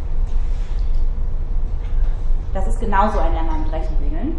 Speaker 1: Das ist genauso ein Lemma mit Rechenregeln.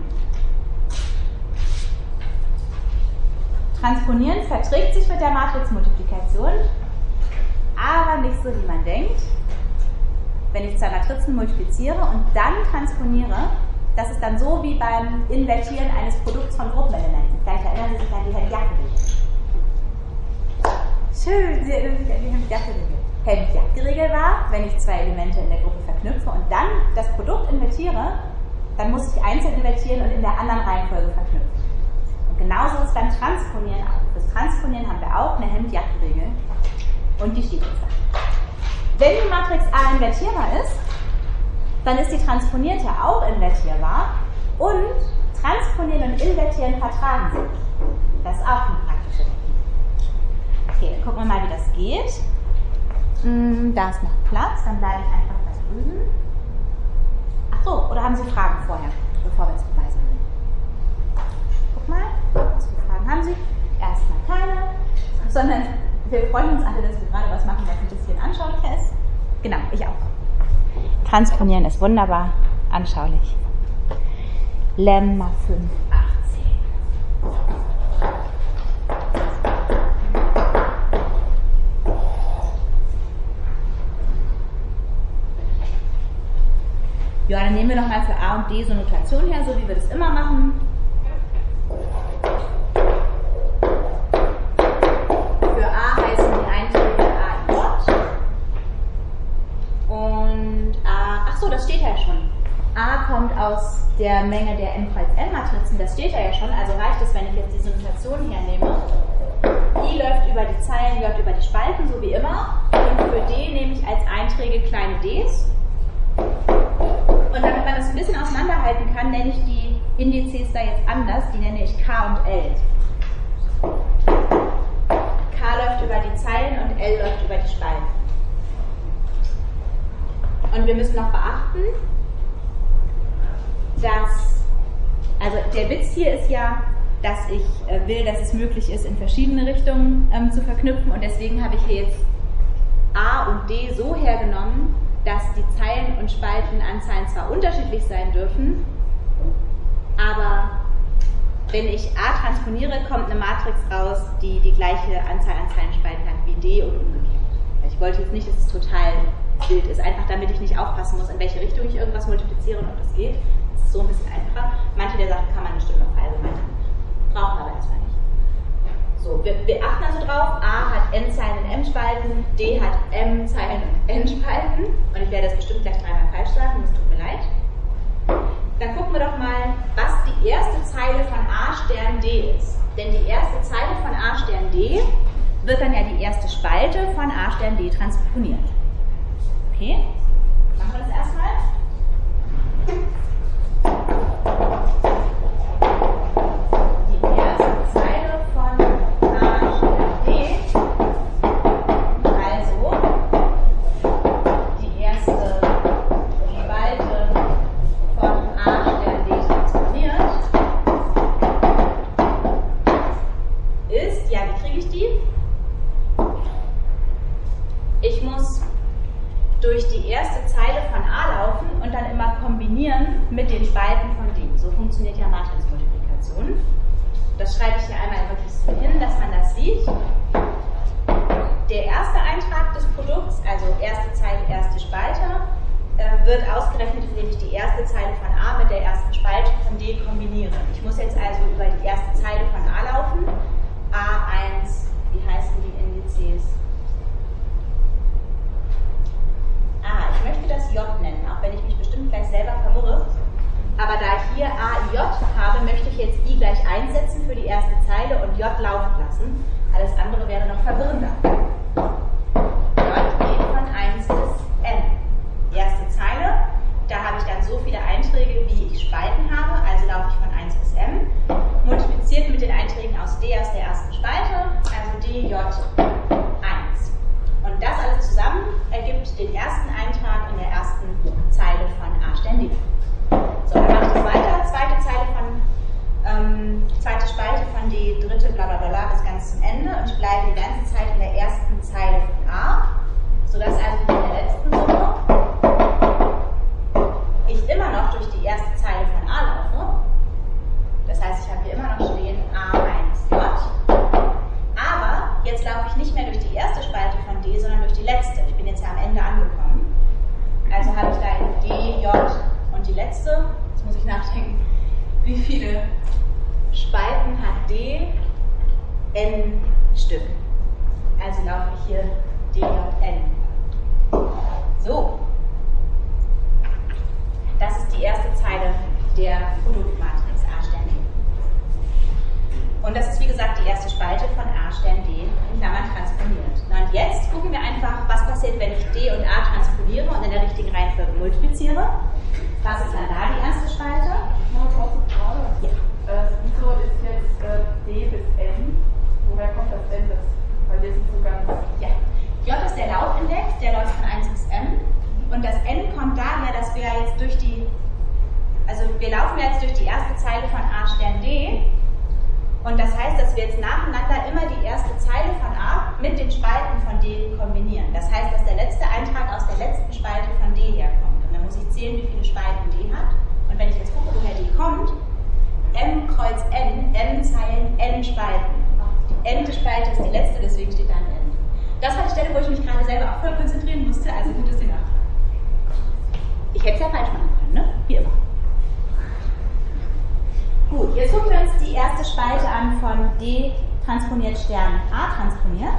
Speaker 1: Transponieren verträgt sich mit der Matrixmultiplikation, aber nicht so, wie man denkt. Wenn ich zwei Matrizen multipliziere und dann transponiere, das ist dann so wie beim Invertieren eines Produkts von Gruppenelementen. Vielleicht erinnern Sie sich an die Hemd-Jacke-Regel. Schön, Sie erinnern sich an die Hemd-Jacke-Regel. Hemd-Jacke-Regel war, wenn ich zwei Elemente in der Gruppe verknüpfe und dann das Produkt invertiere, dann muss ich einzeln invertieren und in der anderen Reihenfolge verknüpfen. Und genauso ist es beim Transponieren auch. Fürs Transponieren haben wir auch eine Hemd-Jacke-Regel und die steht uns da. Wenn die Matrix A invertierbar ist, dann ist die transponierte auch invertierbar und transponieren und invertieren vertragen sich. Das ist auch eine praktische Technik. Okay, dann gucken wir mal, wie das geht. Da ist noch Platz, dann bleibe ich einfach da drüben. Ach so, oder haben Sie Fragen vorher, bevor wir es beweisen? Guck mal, was für Fragen haben Sie? Erstmal keine, sondern wir freuen uns alle, dass wir gerade was machen, was ein bisschen anschaulicher ist. Genau, ich auch. Transponieren ist wunderbar anschaulich. Lemma 5,18. Ja, dann nehmen wir doch mal für A und D so eine Notation her, so wie wir das immer machen. Für A heißen die Einträge A, J. Und A, ach so, das steht ja schon. A kommt aus der Menge der M Kreuz N-Matrizen, das steht ja schon, also reicht es, wenn ich jetzt diese Notation hernehme. I läuft über die Zeilen, J über die Spalten, so wie immer. Und für D nehme ich als Einträge kleine ds. Und damit man das ein bisschen auseinanderhalten kann, nenne ich die Indizes da jetzt anders, die nenne ich K und L. K läuft über die Zeilen und L läuft über die Spalten. Und wir müssen noch beachten, dass, also der Witz hier ist ja, dass ich will, dass es möglich ist, in verschiedene Richtungen zu verknüpfen, und deswegen habe ich hier jetzt A und D so hergenommen, dass die Zeilen- und Spaltenanzahlen zwar unterschiedlich sein dürfen, aber wenn ich A transponiere, kommt eine Matrix raus, die die gleiche Anzahl an Zeilenspalten hat wie D und umgekehrt. Ich wollte jetzt nicht, dass es total wild ist, einfach damit ich nicht aufpassen muss, in welche Richtung ich irgendwas multipliziere und ob das geht. Das ist so ein bisschen einfacher. Manche der Sachen kann man bestimmt noch allgemein machen. Brauchen wir aber erstmal nicht. So, wir achten also drauf, A hat n Zeilen und m Spalten, D hat m Zeilen und n Spalten, und ich werde das bestimmt gleich dreimal falsch sagen, das tut mir leid. Dann gucken wir doch mal, was die erste Zeile von A Stern D ist. Denn die erste Zeile von A Stern D wird dann ja die erste Spalte von A Stern D transponiert. Okay, machen wir das erstmal. Die erste Zeile von A Stern D, also die erste Spalte von A Stern D transponiert, ist, ja, wie kriege ich die? Ich muss durch die erste Zeile von A laufen und dann immer kombinieren mit den Spalten von D. So funktioniert ja Matrixmultiplikation. Das schreibe ich hier einmal wirklich so hin, dass man das sieht. Der erste Eintrag des Produkts, also erste Zeile, erste Spalte, wird ausgerechnet, indem ich die erste Zeile von A mit der ersten Spalte von D kombiniere. Ich muss jetzt also über die erste Zeile von A laufen. A1, wie heißen die Indizes? Ich möchte das J nennen, auch wenn ich mich bestimmt gleich selber verwirre. Aber da ich hier A, J habe, möchte ich jetzt I gleich einsetzen für die erste Zeile und J laufen lassen. Alles andere wäre noch verwirrender. J geht von 1 bis N. Erste Zeile, da habe ich dann so viele Einträge, wie ich Spalten habe, also laufe ich von 1 bis M. Multipliziert mit den Einträgen aus D aus der ersten Spalte, also D, J, 1. Und das alles zusammen ergibt den ersten Eintrag in der ersten Zeile von A Stern D. So, dann mache ich das weiter. Zweite Zeile von, zweite Spalte von D, dritte bla bla bla, ich nicht mehr durch die erste Spalte von D, sondern durch die letzte. Ich bin jetzt ja am Ende angekommen. Also habe ich da D, J und die letzte. Jetzt muss ich nachdenken, wie viele Spalten hat D? N Stück. Also laufe ich hier D, J, N. So. Das ist die erste Zeile der Produktmatrix A Stern D. Und das ist wie gesagt die erste Spalte von A Stern D in Klammern transponiert. Und jetzt gucken wir einfach, was passiert, wenn ich D und A transponiere und in der richtigen Reihenfolge multipliziere. Was ist dann da die erste Spalte?
Speaker 3: Ja. Wieso ist jetzt D bis N? Woher kommt das denn? Weil wir sind so ganz.
Speaker 1: Ja. J ist der Laufindex, der läuft von 1 bis M. Und das N kommt daher, dass wir jetzt durch die, also wir laufen jetzt durch die erste Zeile von A Stern D. Und das heißt, dass wir jetzt nacheinander immer die erste Zeile von A mit den Spalten von D kombinieren. Das heißt, dass der letzte Eintrag aus der letzten Spalte von D herkommt. Und dann muss ich zählen, wie viele Spalten D hat. Und wenn ich jetzt gucke, woher D kommt, M Kreuz N, N Zeilen, N Spalten. Die N Spalte ist die letzte, deswegen steht da ein N. Das war die Stelle, wo ich mich gerade selber auch voll konzentrieren musste, also gut, dass Sie nachfragen. Ich hätte es ja falsch machen können, ne? Wie immer. Gut, jetzt gucken wir uns die erste Spalte an von D transponiert Stern A transponiert.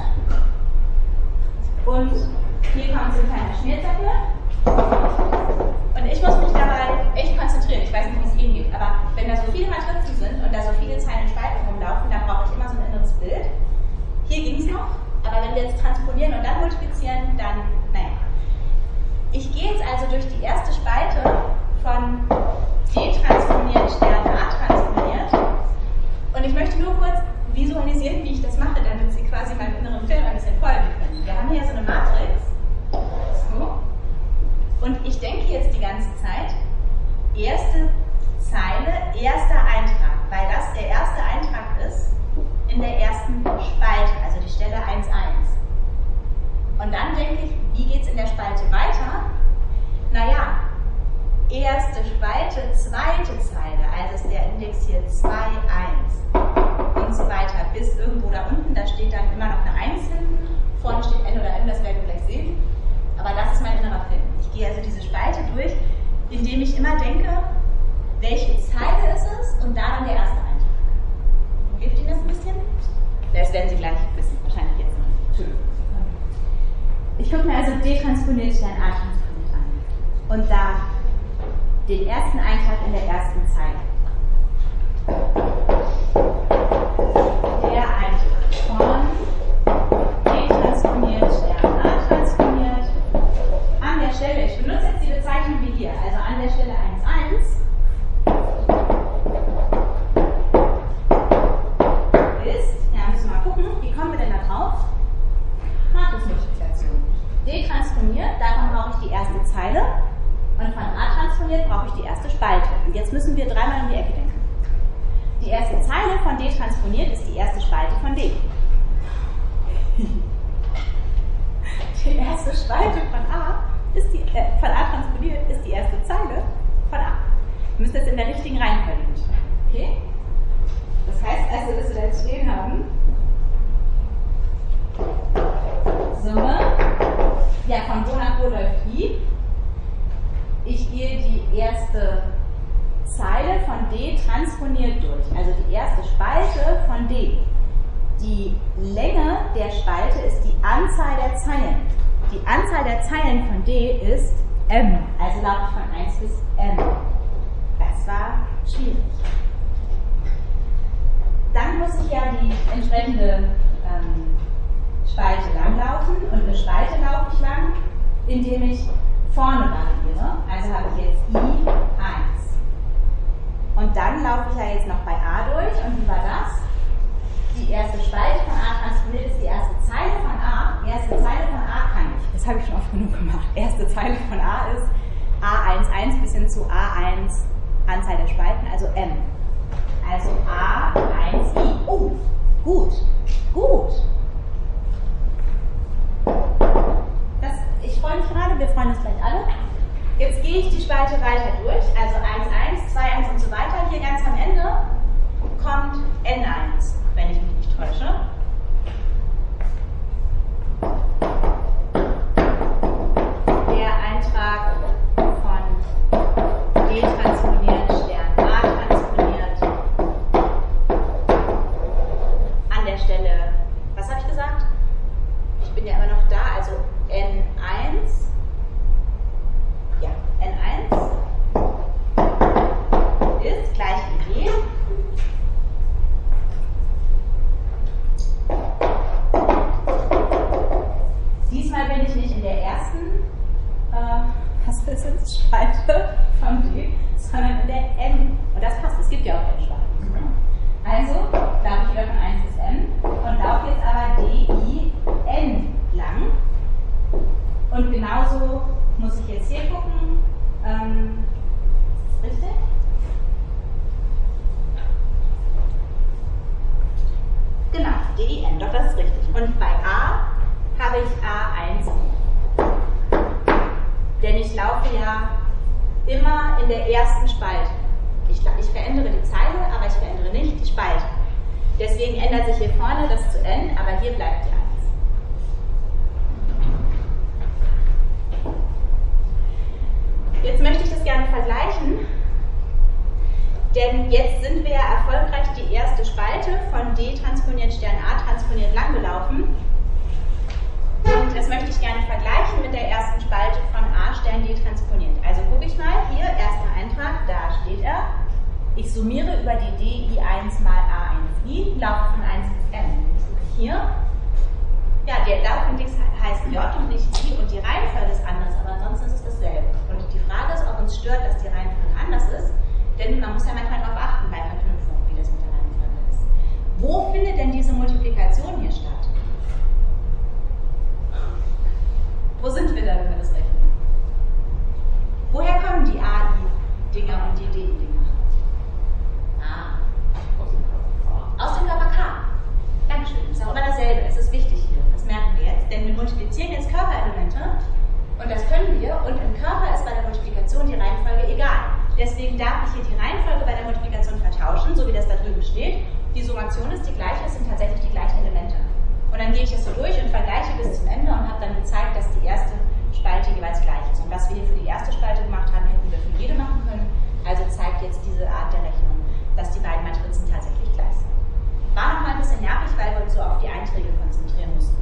Speaker 1: Und hier kommt so ein kleiner Schmierzettel. Und ich muss mich dabei echt konzentrieren. Ich weiß nicht, wie es Ihnen geht, aber wenn da so viele Matrizen sind und da so viele Zeilen und Spalten rumlaufen, dann brauche ich immer so ein inneres Bild. Hier ging es noch, aber wenn wir jetzt transponieren und dann multiplizieren, dann, naja. Ich gehe jetzt also durch die erste Spalte von D transponiert Stern A transponiert und ich möchte nur kurz visualisieren, wie ich das mache, damit Sie quasi meinem inneren Film ein bisschen folgen können. Wir haben hier so eine Matrix. So. Und ich denke jetzt die ganze Zeit, erste Zeile, erster Eintrag, weil das der erste Eintrag ist in der ersten Spalte, also die Stelle 1,1. Und dann denke ich, wie geht es in der Spalte weiter? Naja, erste Spalte, zweite Zeile, also ist der Index hier 2,1 und so weiter, bis irgendwo da unten, da steht dann immer noch eine 1 hinten, vorne steht N oder M, das werden wir gleich sehen. Aber das ist mein innerer Film. Ich gehe also diese Spalte durch, indem ich immer denke, welche Zeile ist es und dann der erste Eintrag. Hilft Ihnen das ein bisschen? Das werden Sie gleich wissen, wahrscheinlich jetzt noch. Schön. Ich gucke mir also D transponiert Stern A transponiert an. Und da den ersten Eintrag in der ersten Zeile. Der Eintrag von D transponiert Stern A transponiert. An der Stelle, ich benutze jetzt die Bezeichnung wie hier, also an der Stelle 1,1 ist, ja, müssen wir mal gucken, wie kommen wir denn da drauf? Matrixmultiplikation. D transponiert, davon brauche ich die erste Zeile und von A transponiert brauche ich die erste Spalte. Und jetzt müssen wir dreimal um die Ecke denken. Die erste Zeile von D transponiert ist die erste Spalte von D. Die erste Spalte von A ist von A transponiert ist die erste Zeile von A. Wir müssen das in der richtigen Reihenfolge schreiben. Okay? Das heißt also, dass wir da jetzt stehen haben, Summe, ja, von wo nach wo läuft die? Ich gehe die erste Zeile von D transponiert durch, also die erste Spalte von D. Die Länge der Spalte ist die Anzahl der Zeilen. Die Anzahl der Zeilen von D ist M, also laufe ich von 1 bis M. Das war schwierig. Dann muss ich ja die entsprechende Spalte langlaufen und eine Spalte laufe ich lang, indem ich vorne variiere. Also habe ich jetzt I1. Und dann laufe ich ja jetzt noch bei A durch. Und wie war das? Die erste Spalte von A transponiert ist die erste Zeile von A. Die erste Zeile von A kann ich. Das habe ich schon oft genug gemacht. Erste Zeile von A ist A11 bis hin zu A1 Anzahl der Spalten, also M. Also A1I. Oh, gut, gut. Ich freue mich gerade, wir freuen uns gleich alle. Jetzt gehe ich die Spalte weiter durch, also 1,1, 2,1 und so weiter. Hier ganz am Ende kommt N1, wenn ich mich nicht täusche. das ist richtig. Und bei A habe ich A1. Denn ich laufe ja immer in der ersten Spalte. Ich verändere die Zeile, aber ich verändere nicht die Spalte. Deswegen ändert sich hier vorne das zu N, aber hier bleibt die 1. Jetzt möchte ich das gerne vergleichen, denn jetzt sind wir ja erfolgreich die erste Spalte von D transponiert Stern A transponiert lang gelaufen. Und das möchte ich gerne vergleichen mit der ersten Spalte von A Stern D transponiert. Also gucke ich mal, hier, erster Eintrag, da steht er. Ich summiere über die DI1 mal A1I, laufe von 1 bis N. Hier, ja, der Laufindex heißt J und nicht I und die Reihenfolge ist anders, aber ansonsten ist es dasselbe. Und die Frage ist, ob uns stört, dass die Reihenfolge anders ist, denn man muss ja manchmal darauf achten bei Verknüpfung, wie das mit der Reihenfolge ist. Wo findet denn diese Multiplikation hier statt? Wo sind wir da, wenn wir das rechnen? Woher kommen die AI-Dinger und die DI-Dinger? Aus dem Körper K. Dankeschön. Ist auch immer dasselbe. Es ist wichtig hier. Das merken wir jetzt. Denn wir multiplizieren jetzt Körperelemente. Und das können wir. Und im Körper ist bei der Multiplikation die Reihenfolge egal. Deswegen darf ich hier die Reihenfolge bei der Multiplikation vertauschen, so wie das da drüben steht. Die Summation ist die gleiche, es sind tatsächlich die gleichen Elemente. Und dann gehe ich das so durch und vergleiche bis zum Ende und habe dann gezeigt, dass die erste Spalte jeweils gleich ist. Und was wir hier für die erste Spalte gemacht haben, hätten wir für jede machen können. Also zeigt jetzt diese Art der Rechnung, dass die beiden Matrizen tatsächlich gleich sind. War noch mal ein bisschen nervig, weil wir uns so auf die Einträge konzentrieren mussten.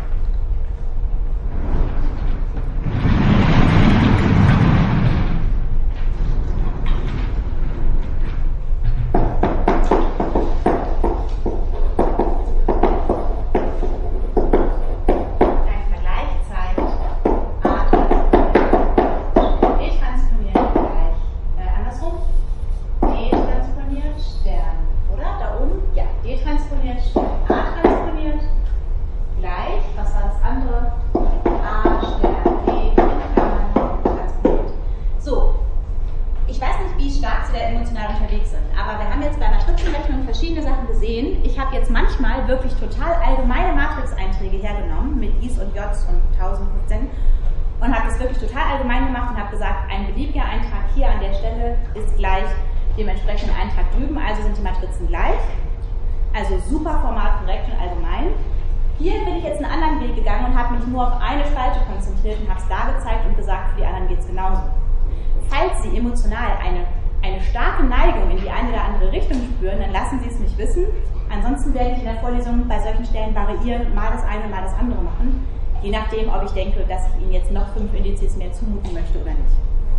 Speaker 1: Wirklich total allgemeine Matrix-Einträge hergenommen mit Is und Js und 1000% und habe das wirklich total allgemein gemacht und habe gesagt, ein beliebiger Eintrag hier an der Stelle ist gleich dem entsprechenden Eintrag drüben, also sind die Matrizen gleich, also super formatkorrekt und allgemein. Hier bin ich jetzt einen anderen Weg gegangen und habe mich nur auf eine Spalte konzentriert und habe es da gezeigt und gesagt, für die anderen geht es genauso. Falls Sie emotional eine starke Neigung in die eine oder andere Richtung spüren, dann lassen Sie es mich wissen. Ansonsten werde ich in der Vorlesung bei solchen Stellen variieren, mal das eine, mal das andere machen, je nachdem, ob ich denke, dass ich Ihnen jetzt noch 5 Indizes mehr zumuten möchte oder nicht.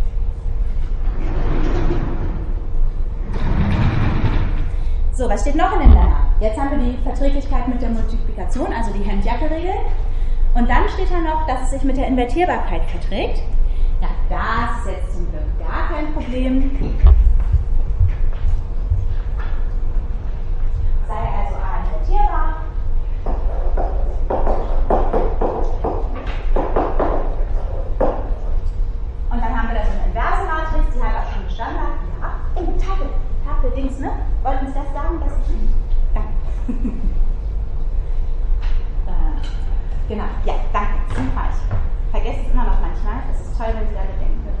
Speaker 1: So, was steht noch in den Ländern? Jetzt haben wir die Verträglichkeit mit der Multiplikation, also die Hemd-Jacke-Regel. Und dann steht da noch, dass es sich mit der Invertierbarkeit verträgt. Ja, das ist jetzt zum Glück gar kein Problem. Sei also A invertierbar. Und dann haben wir das in der inverse Matrix, die hat auch schon Standard. Ja. Oh, Tafel-Dings, ne? Wollten Sie das sagen, dass ich... Danke. Genau, ja, danke. Super. Ich vergesse es immer noch manchmal. Es ist toll, wenn Sie damit denken können.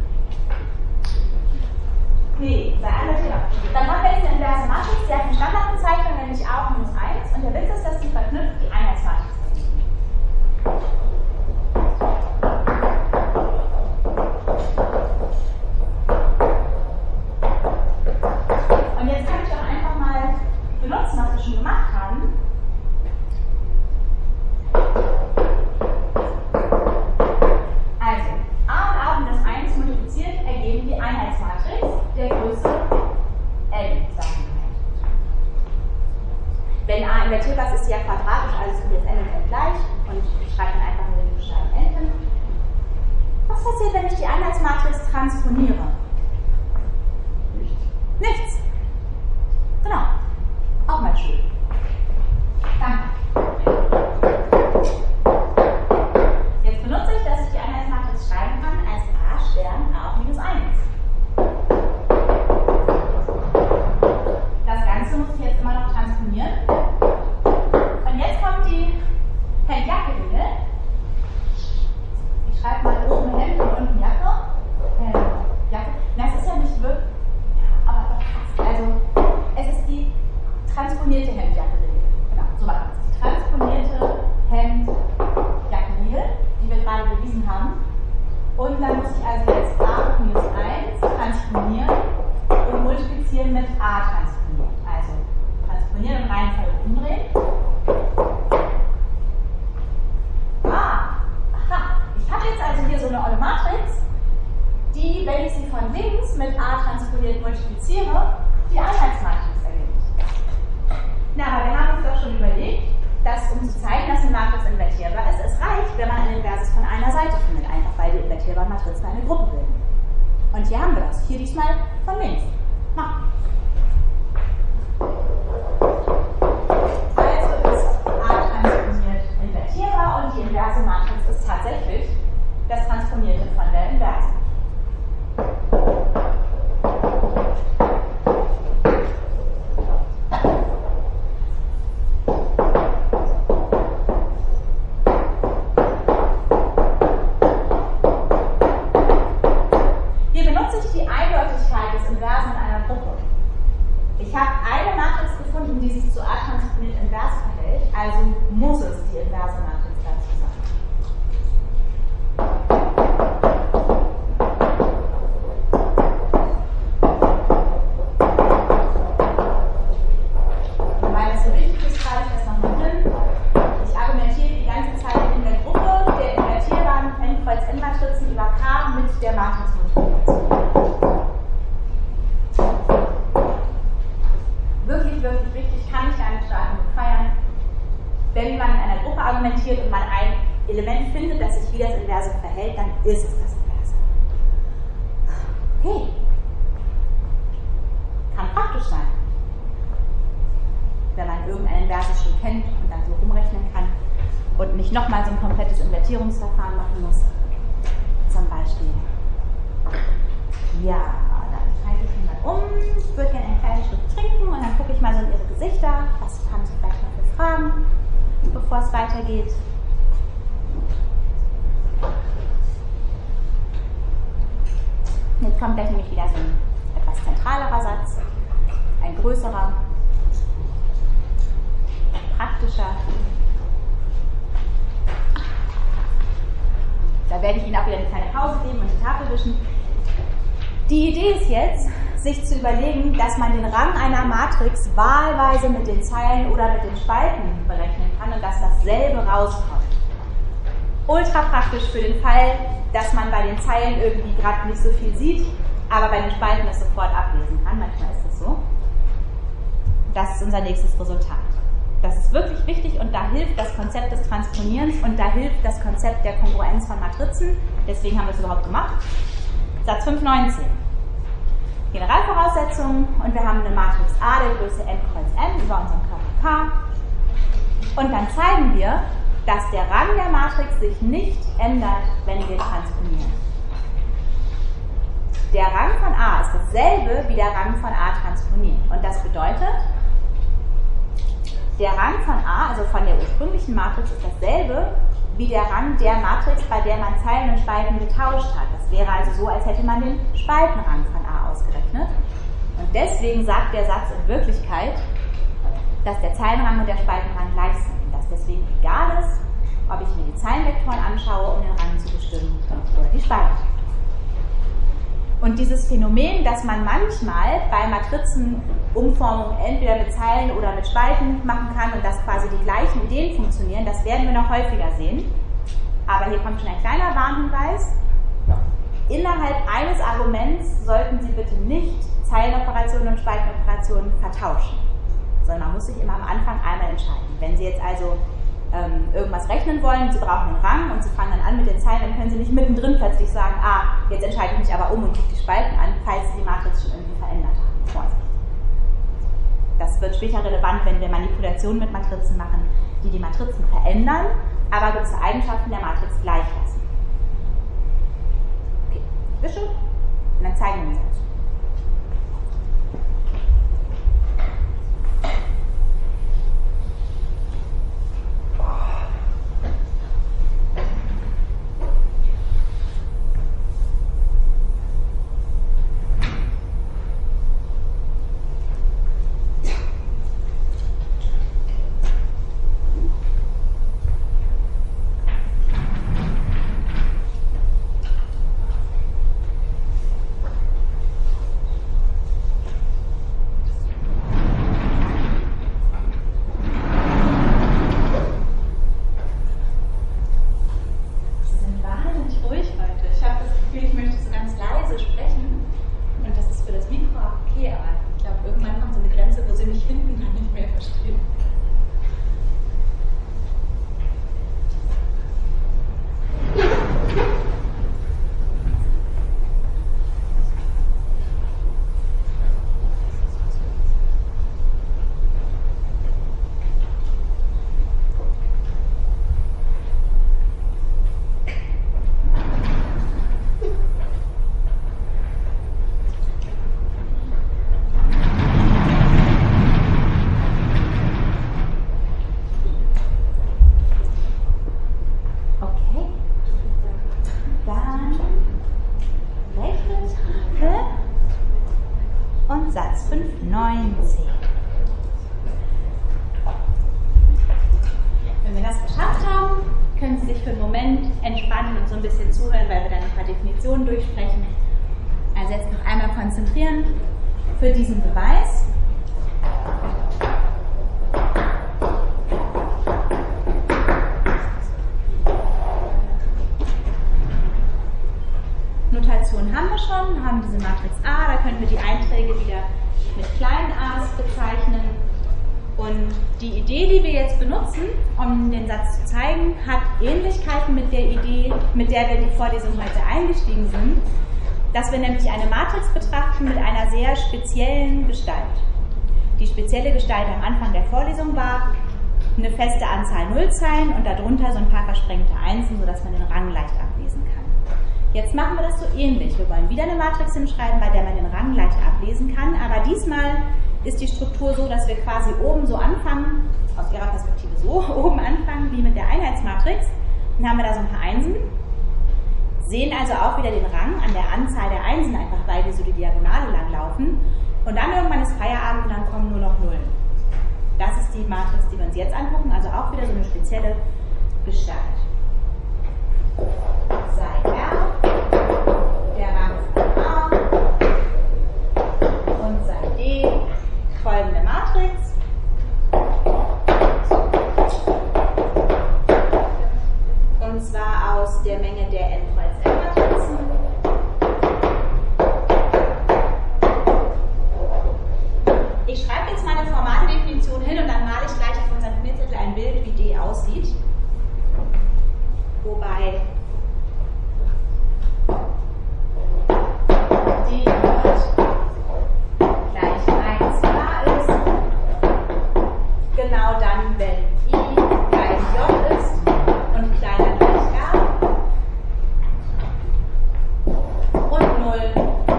Speaker 1: Nee, sei invertierbar. Dann haben wir jetzt eine inverse Matrix, die hat eine Standardbezeichnung, nämlich A minus 1. Und der Witz ist, dass sie verknüpft die Einheitsmatrix versuchen. Und jetzt kann ich doch einfach mal benutzen, was wir schon gemacht haben. Also, A und A minus 1 multipliziert ergeben die Einheitsmatrix der Größe L, sagen wir. Wenn A invertierbar ist, ist sie ja quadratisch, also sind jetzt N und L gleich und ich schreibe dann einfach nur den Buchstaben N hin. Was passiert, wenn ich die Einheitsmatrix transponiere? Nichts. Genau. Auch mal schön. Danke. Jetzt benutze ich, dass ich die Einheitsmatrix schreiben kann als A Stern A auf minus 1. Das Ganze muss ich jetzt immer noch transponieren. Und jetzt kommt die wenn ich sie von links mit A transponiert multipliziere, die Einheitsmatrix ergibt. Na, aber wir haben uns doch schon überlegt, dass, um zu zeigen, dass eine Matrix invertierbar ist, es reicht, wenn man ein Inverses von einer Seite findet, einfach weil die invertierbaren Matrizen eine Gruppe bilden. Und hier haben wir das. Hier diesmal von links. Machen. Also ist A transponiert invertierbar und die inverse Matrix ist tatsächlich das Transponierte von der Inverse. Hier benutze ich die Eindeutigkeit des Inversen in einer Gruppe. Ich habe eine Matrix gefunden, die sich zu A transponiert invers verhält, also muss es die inverse Matrix dazu sein. Und weil das so wichtig ist, schreibe ich das nochmal hin. Ich argumentiere die ganze Zeit in der Gruppe der invertierbaren N-Kreuz-N-Matrizen über K mit der Matrixmultiplikation. Wirklich, wirklich wichtig, kann ich damit starten und feiern. Wenn man in einer Gruppe argumentiert und man ein Element findet, das sich wie das Inverse verhält, dann ist es das Inverse. Okay. Kann praktisch sein. Wenn man irgendein Inverse schon kennt und dann so rumrechnen kann und nicht nochmal so ein komplettes Invertierungsverfahren machen muss. Zum Beispiel. Ja, dann schalte ich ihn mal um. Ich würde gerne einen kleinen Schluck trinken und dann gucke ich mal so in Ihre Gesichter. Was haben Sie vielleicht noch für Fragen, bevor es weitergeht? Jetzt kommt gleich nämlich wieder so ein etwas zentralerer Satz, ein größerer, praktischer. Da werde ich Ihnen auch wieder eine kleine Pause geben und die Tafel wischen. Die Idee ist jetzt, sich zu überlegen, dass man den Rang einer Matrix wahlweise mit den Zeilen oder mit den Spalten berechnen kann und dass dasselbe rauskommt. Ultra praktisch für den Fall, dass man bei den Zeilen irgendwie gerade nicht so viel sieht, aber bei den Spalten es sofort ablesen kann. Manchmal ist das so. Das ist unser nächstes Resultat. Das ist wirklich wichtig und da hilft das Konzept des Transponierens und da hilft das Konzept der Kongruenz von Matrizen. Deswegen haben wir es überhaupt gemacht. Satz 519. Generalvoraussetzungen und wir haben eine Matrix A der Größe n kreuz n über unseren Körper K. Und dann zeigen wir, dass der Rang der Matrix sich nicht ändert, wenn wir transponieren. Der Rang von A ist dasselbe wie der Rang von A transponiert. Und das bedeutet, der Rang von A, also von der ursprünglichen Matrix, ist dasselbe wie der Rang der Matrix, bei der man Zeilen und Spalten getauscht hat. Das wäre also so, als hätte man den Spaltenrang von A ausgerechnet. Und deswegen sagt der Satz in Wirklichkeit, dass der Zeilenrang und der Spaltenrang gleich sind. Und dass deswegen egal ist, ob ich mir die Zeilenvektoren anschaue, um den Rang zu bestimmen, oder die Spalten. Und dieses Phänomen, dass man manchmal bei Matrizenumformung entweder mit Zeilen oder mit Spalten machen kann und dass quasi die gleichen Ideen funktionieren, das werden wir noch häufiger sehen. Aber hier kommt schon ein kleiner Warnhinweis. Innerhalb eines Arguments sollten Sie bitte nicht Zeilenoperationen und Spaltenoperationen vertauschen, sondern man muss sich immer am Anfang einmal entscheiden. Wenn Sie jetzt also irgendwas rechnen wollen, Sie brauchen einen Rang und Sie fangen dann an mit den Zeilen, dann können Sie nicht mittendrin plötzlich sagen, jetzt entscheide ich mich aber um und gucke die Spalten an, falls Sie die Matrix schon irgendwie verändert haben. Vorsicht. Das wird später relevant, wenn wir Manipulationen mit Matrizen machen, die die Matrizen verändern, aber gewisse Eigenschaften der Matrix gleich lassen. Okay, wische und dann zeigen wir uns das. können Sie sich für einen Moment entspannen und so ein bisschen zuhören, weil wir dann ein paar Definitionen durchsprechen. Also jetzt noch einmal konzentrieren für diesen Beweis. Notation haben wir schon, haben diese Matrix A, da können wir die Einträge wieder mit kleinen a's bezeichnen. Und die Idee, die wir jetzt benutzen, um den Satz zu zeigen, hat Ähnlichkeiten mit der Idee, mit der wir in die Vorlesung heute eingestiegen sind, dass wir nämlich eine Matrix betrachten mit einer sehr speziellen Gestalt. Die spezielle Gestalt am Anfang der Vorlesung war eine feste Anzahl Nullzeilen und darunter so ein paar versprengte Einsen, sodass man den Rang leicht ablesen kann. Jetzt machen wir das so ähnlich. Wir wollen wieder eine Matrix hinschreiben, bei der man den Rang leicht ablesen kann, aber diesmal ist die Struktur so, dass wir quasi oben so anfangen, aus Ihrer Perspektive so oben anfangen, wie mit der Einheitsmatrix. Dann haben wir da so ein paar Einsen, sehen also auch wieder den Rang an der Anzahl der Einsen, einfach weil die so die Diagonale lang laufen. Und dann irgendwann ist Feierabend und dann kommen nur noch Nullen. Das ist die Matrix, die wir uns jetzt angucken, also auch wieder so eine spezielle Gestalt. Sei R, der Rang von A und sei D, folgende Matrix. Und zwar aus der Menge der n kreuz n-Matrizen. Ich schreibe jetzt mal eine formale Definition hin und dann male ich gleich auf unseren Schmierzettel ein Bild, wie D aussieht. Wobei D gleich 1 A ist, genau dann, wenn I gleich J ist und kleiner gleich R und 0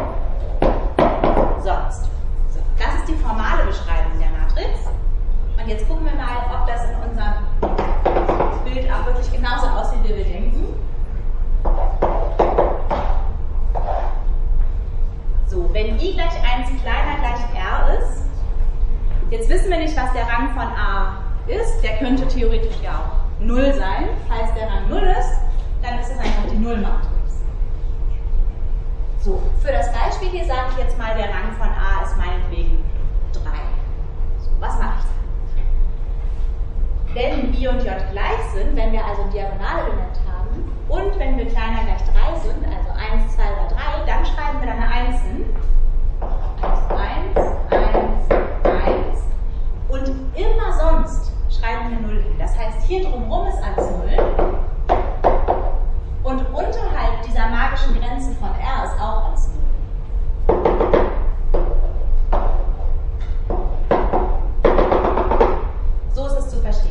Speaker 1: sonst. So, das ist die formale Beschreibung der Matrix. Und jetzt gucken wir mal, ob das in unserem Bild auch wirklich genauso aussieht, wie wir denken. So, wenn I gleich 1 kleiner gleich R ist, jetzt wissen wir nicht, was der Rang von A ist, der könnte theoretisch ja auch 0 sein. Falls der Rang 0 ist, dann ist es einfach die Nullmatrix. So, für das Beispiel hier sage ich jetzt mal, der Rang von A ist meinetwegen 3. So, was mache ich dann? Wenn I und J gleich sind, wenn wir also ein Diagonalelement haben und wenn wir kleiner gleich 3 sind, also 1, 2 oder 3, dann schreiben wir da eine 1 hin. 1, 1, 1 und immer sonst schreiben wir 0 hin. Das heißt, hier drumherum ist alles 0 und unterhalb dieser magischen Grenze von R ist auch alles 0. So ist es zu verstehen.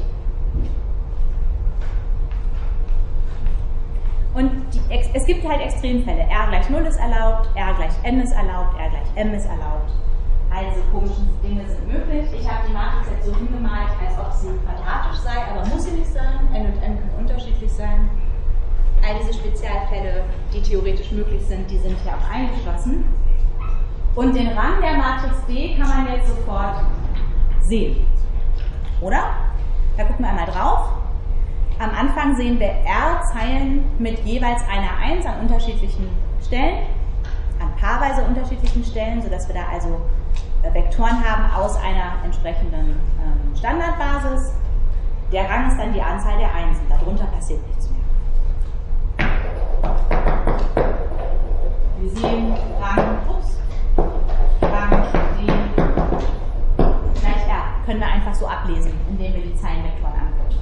Speaker 1: Und es gibt halt Extremfälle. R gleich 0 ist erlaubt, R gleich N ist erlaubt, R gleich M ist erlaubt. All diese komischen Dinge sind möglich. Ich habe die Matrix jetzt so hingemalt, als ob sie quadratisch sei, aber muss sie nicht sein. N und M können unterschiedlich sein. All diese Spezialfälle, die theoretisch möglich sind, die sind hier auch eingeschlossen. Und den Rang der Matrix D kann man jetzt sofort sehen. Oder? Da gucken wir einmal drauf. Am Anfang sehen wir R-Zeilen mit jeweils einer 1 an unterschiedlichen Stellen, an paarweise unterschiedlichen Stellen, sodass wir da also Vektoren haben aus einer entsprechenden Standardbasis. Der Rang ist dann die Anzahl der Einsen, darunter passiert nichts mehr. Wir sehen Rang D gleich R. Können wir einfach so ablesen, indem wir die Zeilenvektoren angucken.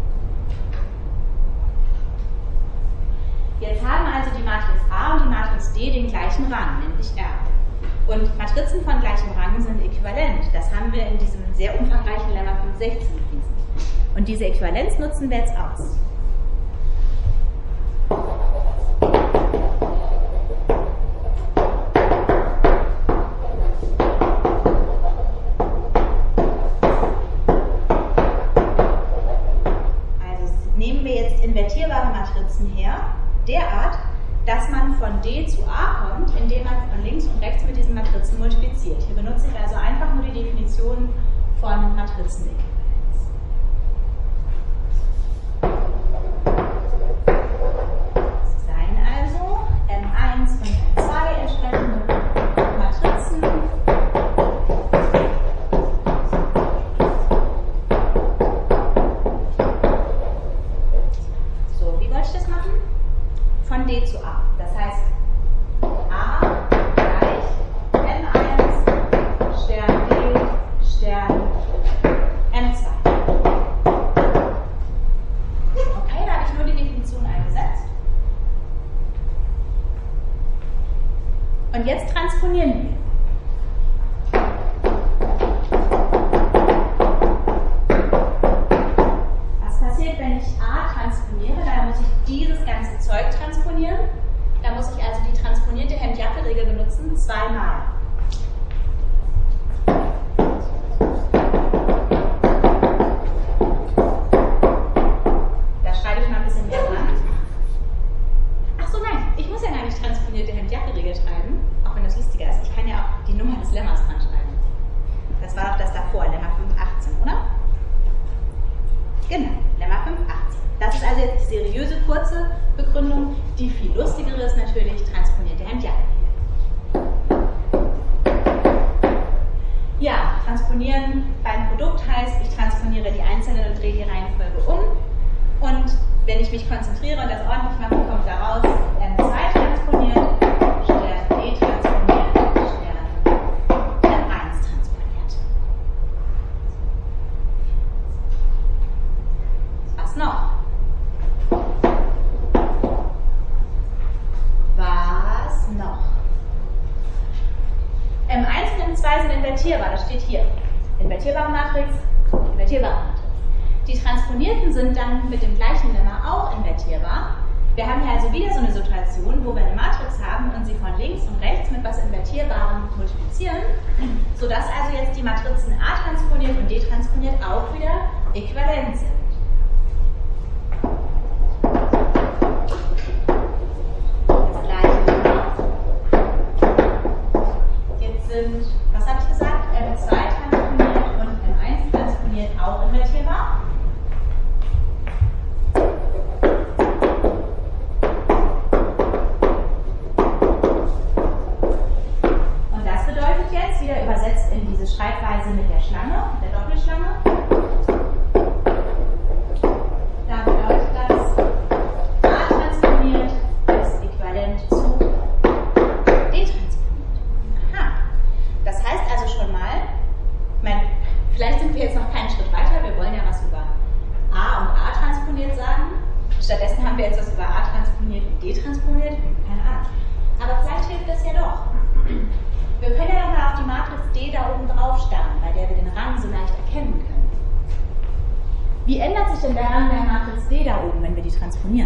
Speaker 1: Jetzt haben also die Matrix A und die Matrix D den gleichen Rang, nämlich R. Und Matrizen von gleichem Rang sind äquivalent. Das haben wir in diesem sehr umfangreichen Lemma 516 bewiesen. Und diese Äquivalenz nutzen wir jetzt aus. Also nehmen wir jetzt invertierbare Matrizen her, derart, dass man von D zu A kommt, indem man von links und rechts mit diesen Matrizen multipliziert. Hier benutze ich also einfach nur die Definition von Matrizenäquivalenz. von D zu A. Das heißt, A gleich M1 Stern D Stern M2. Okay, da habe ich nur die Definition eingesetzt. Und jetzt transponieren wir. Was passiert, wenn ich A transponiere? Da muss ich dieses ganze Zeug transponieren. Da muss ich also die transponierte Hemd-Jacke-Regel benutzen, zweimal. Da schreibe ich mal ein bisschen mehr dran. Ach so, nein, ich muss ja gar nicht transponierte Hemd-Jacke-Regel schreiben, auch wenn das lustiger ist. Ich kann ja auch die Nummer des Lemmers dran schreiben. Das war doch das davor, Lemma 518, oder? Genau, Lemma 518. Das ist also jetzt die seriöse, kurze Begründung. Die viel lustigere ist natürlich transponierte Hemd-Jacke-Regel. Ja, transponieren beim Produkt heißt, ich transponiere die einzelnen und drehe die Reihenfolge um. Und wenn ich mich konzentriere und das ordentlich mache, kommt daraus M2 transponiert, Stern D transponiert, Stern M1 transponiert. Was noch? Was noch? M1 und M2 sind invertierbar, das steht hier. Invertierbare Matrix, invertierbare Matrix. Die Transponierten sind dann mit dem gleichen Lemma auch invertierbar. Wir haben hier also wieder so eine Situation, wo wir eine Matrix haben und sie von links und rechts mit was Invertierbarem multiplizieren, sodass also jetzt die Matrizen A transponiert und D transponiert auch wieder äquivalent sind. Das gleiche Lemma. Jetzt sind, was habe ich gesagt, M2 transponiert und M1 transponiert auch invertierbar. Und das bedeutet jetzt, wieder übersetzt in diese Schreibweise mit der Schlange, der Doppelschlange, da bedeutet das, A transponiert ist äquivalent zu D transponiert. Aha. Das heißt also schon mal, vielleicht sind wir jetzt noch keinen Schritt weiter, wir wollen ja was über A und A transponiert sagen. Stattdessen haben wir jetzt was über A transponiert und D transponiert, keine Ahnung. Aber vielleicht hilft das ja doch. Wir können ja nochmal auf die Matrix D da oben drauf starren, bei der wir den Rang so leicht erkennen können. Wie ändert sich denn der Rang der Matrix D da oben, wenn wir die transponieren?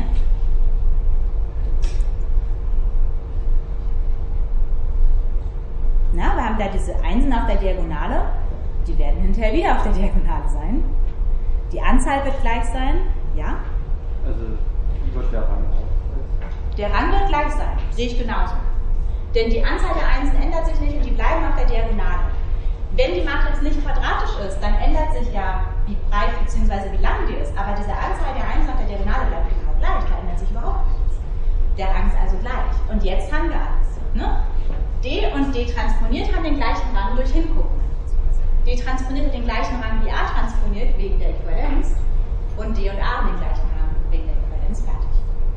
Speaker 1: Na, wir haben da diese Einsen auf der Diagonale, die werden hinterher wieder auf der Diagonale sein. Die Anzahl wird gleich sein, ja?
Speaker 2: Also, wie wird der Rang?
Speaker 1: Der Rang wird gleich sein, sehe ich genauso. Denn die Anzahl der Einsen ändert sich nicht und die bleiben auf der Diagonale. Wenn die Matrix nicht quadratisch ist, dann ändert sich ja, wie breit bzw. wie lang die ist. Aber diese Anzahl der Einsen auf der Diagonale bleibt genau gleich, da ändert sich überhaupt nichts. Der Rang ist also gleich. Und jetzt haben wir alles. Ne? D und D transponiert haben den gleichen Rang durch Hingucken. D transponiert hat den gleichen Rang wie A transponiert wegen der Äquivalenz und D und A haben den gleichen Rang wegen der Äquivalenz. Fertig.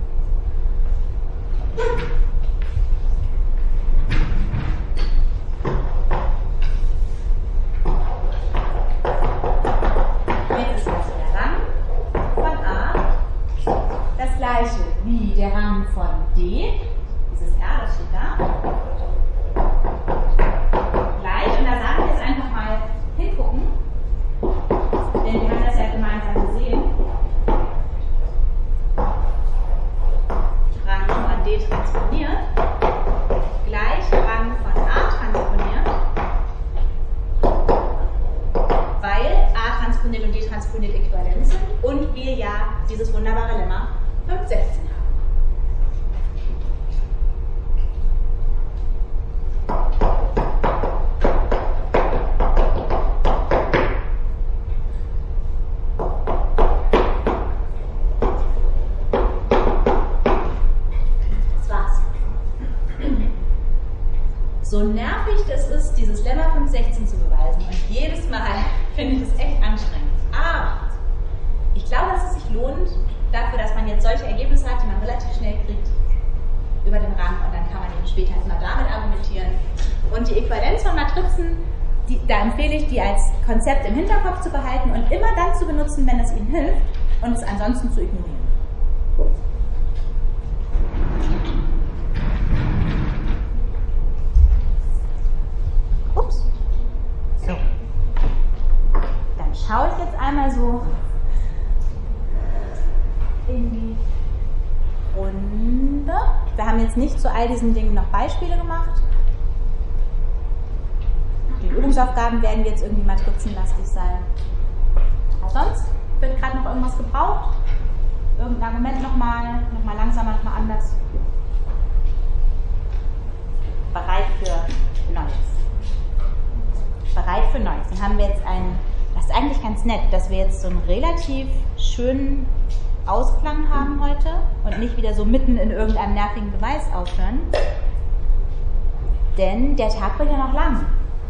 Speaker 1: Jetzt ist also der Rang von A das gleiche wie der Rang von D. Dieses R, das steht da. Gleich, und da sagen wir jetzt einfach mal hingucken, denn wir haben das ja gemeinsam gesehen. Rang von D transponiert gleich Rang von A transponiert, weil A transponiert und D transponiert äquivalent sind und wir ja dieses wunderbare Lemma 516 haben. So nervig das ist, dieses Lemma 516 zu beweisen und jedes Mal finde ich es echt anstrengend. Aber ich glaube, dass es sich lohnt, dafür, dass man jetzt solche Ergebnisse hat, die man relativ schnell kriegt, über den Rang und dann kann man eben später immer damit argumentieren. Und die Äquivalenz von Matrizen, da empfehle ich, die als Konzept im Hinterkopf zu behalten und immer dann zu benutzen, wenn es Ihnen hilft und es ansonsten zu ignorieren. Ups. So. Dann schaue ich jetzt einmal so in die Runde. Wir haben jetzt nicht zu all diesen Dingen noch Beispiele gemacht. Die Übungsaufgaben werden jetzt irgendwie matrizenlastig sein. Aber sonst wird gerade noch irgendwas gebraucht. Irgendein Argument nochmal langsamer, nochmal anders. Bereit für Neues. Bereit für Neues. Dann haben wir jetzt das ist eigentlich ganz nett, dass wir jetzt so einen relativ schönen Ausklang haben heute und nicht wieder so mitten in irgendeinem nervigen Beweis aufhören. Denn der Tag wird ja noch lang.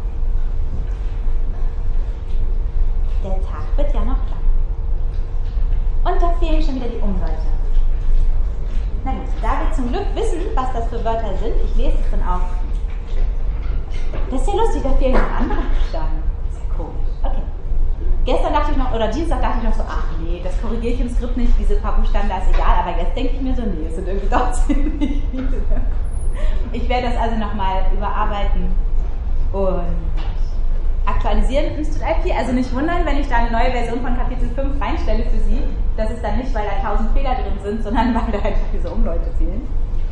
Speaker 1: Der Tag wird ja noch lang. Und da fehlen schon wieder die Umwörter. Na gut, da wir zum Glück wissen, was das für Wörter sind, ich lese es dann auf. Das ist ja lustig, da fehlen noch andere Buchstaben. Das ist ja komisch. Okay. Gestern dachte ich noch, oder Dienstag dachte ich noch so, ach nee, das korrigiere ich im Skript nicht, diese paar Buchstaben, da ist egal, aber jetzt denke ich mir so, nee, es sind irgendwie doch ziemlich viele. Ich werde das also nochmal überarbeiten und aktualisieren in StudIP, also nicht wundern, wenn ich da eine neue Version von Kapitel 5 reinstelle für Sie. Das ist dann nicht, weil da 1000 Fehler drin sind, sondern weil da einfach diese Umlaute fehlen.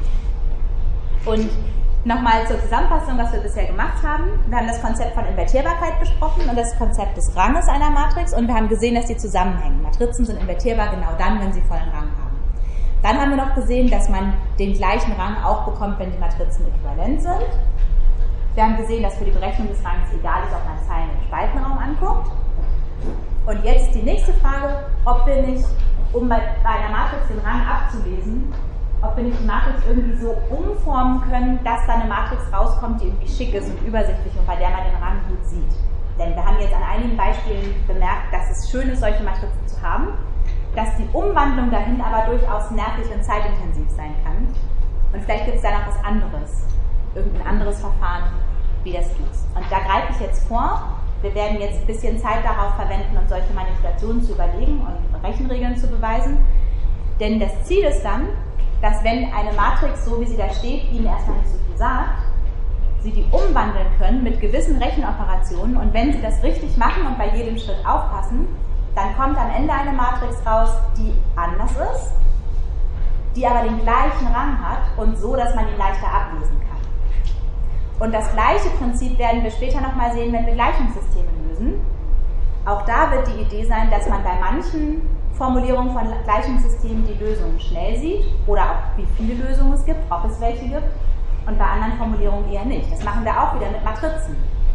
Speaker 1: Und nochmal zur Zusammenfassung, was wir bisher gemacht haben. Wir haben das Konzept von Invertierbarkeit besprochen und das Konzept des Ranges einer Matrix und wir haben gesehen, dass die zusammenhängen. Matrizen sind invertierbar genau dann, wenn sie vollen Rang haben. Dann haben wir noch gesehen, dass man den gleichen Rang auch bekommt, wenn die Matrizen äquivalent sind. Wir haben gesehen, dass für die Berechnung des Rangs egal ist, ob man Zeilen- und Spaltenraum anguckt. Und jetzt die nächste Frage, ob wir nicht, um bei einer Matrix den Rang abzulesen, ob wir nicht die Matrix irgendwie so umformen können, dass da eine Matrix rauskommt, die irgendwie schick ist und übersichtlich und bei der man den Rang gut sieht. Denn wir haben jetzt an einigen Beispielen bemerkt, dass es schön ist, solche Matrizen zu haben, dass die Umwandlung dahin aber durchaus nervig und zeitintensiv sein kann. Und vielleicht gibt es da noch was anderes, irgendein anderes Verfahren, wie das geht. Und da greife ich jetzt vor. Wir werden jetzt ein bisschen Zeit darauf verwenden, uns solche Manipulationen zu überlegen und Rechenregeln zu beweisen. Denn das Ziel ist dann, dass wenn eine Matrix, so wie sie da steht, Ihnen erstmal nicht so viel sagt, Sie die umwandeln können mit gewissen Rechenoperationen und wenn Sie das richtig machen und bei jedem Schritt aufpassen, dann kommt am Ende eine Matrix raus, die anders ist, die aber den gleichen Rang hat und so, dass man ihn leichter ablesen kann. Und das gleiche Prinzip werden wir später nochmal sehen, wenn wir Gleichungssysteme lösen. Auch da wird die Idee sein, dass man bei manchen Formulierung von Gleichungssystemen die Lösungen schnell sieht oder auch wie viele Lösungen es gibt, ob es welche gibt und bei anderen Formulierungen eher nicht. Das machen wir auch wieder mit Matrizen.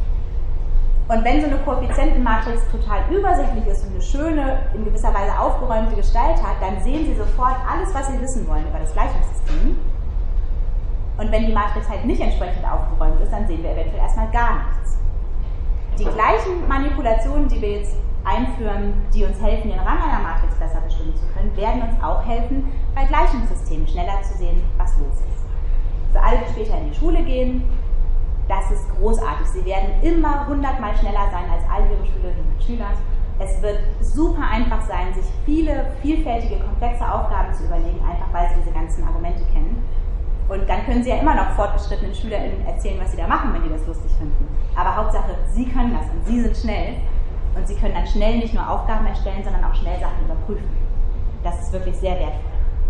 Speaker 1: Und wenn so eine Koeffizientenmatrix total übersichtlich ist und eine schöne, in gewisser Weise aufgeräumte Gestalt hat, dann sehen Sie sofort alles, was Sie wissen wollen über das Gleichungssystem. Und wenn die Matrix halt nicht entsprechend aufgeräumt ist, dann sehen wir eventuell erstmal gar nichts. Die gleichen Manipulationen, die wir jetzt einführen, die uns helfen, den Rang einer Matrix besser bestimmen zu können, werden uns auch helfen, bei Gleichungssystemen schneller zu sehen, was los ist. Für alle, die später in die Schule gehen, das ist großartig. Sie werden immer 100-mal schneller sein als all Ihre Schülerinnen und Schüler. Es wird super einfach sein, sich viele, vielfältige, komplexe Aufgaben zu überlegen, einfach weil Sie diese ganzen Argumente kennen. Und dann können Sie ja immer noch fortgeschrittenen SchülerInnen erzählen, was Sie da machen, wenn die das lustig finden. Aber Hauptsache, Sie können das und Sie sind schnell. Und Sie können dann schnell nicht nur Aufgaben erstellen, sondern auch schnell Sachen überprüfen. Das ist wirklich sehr wertvoll.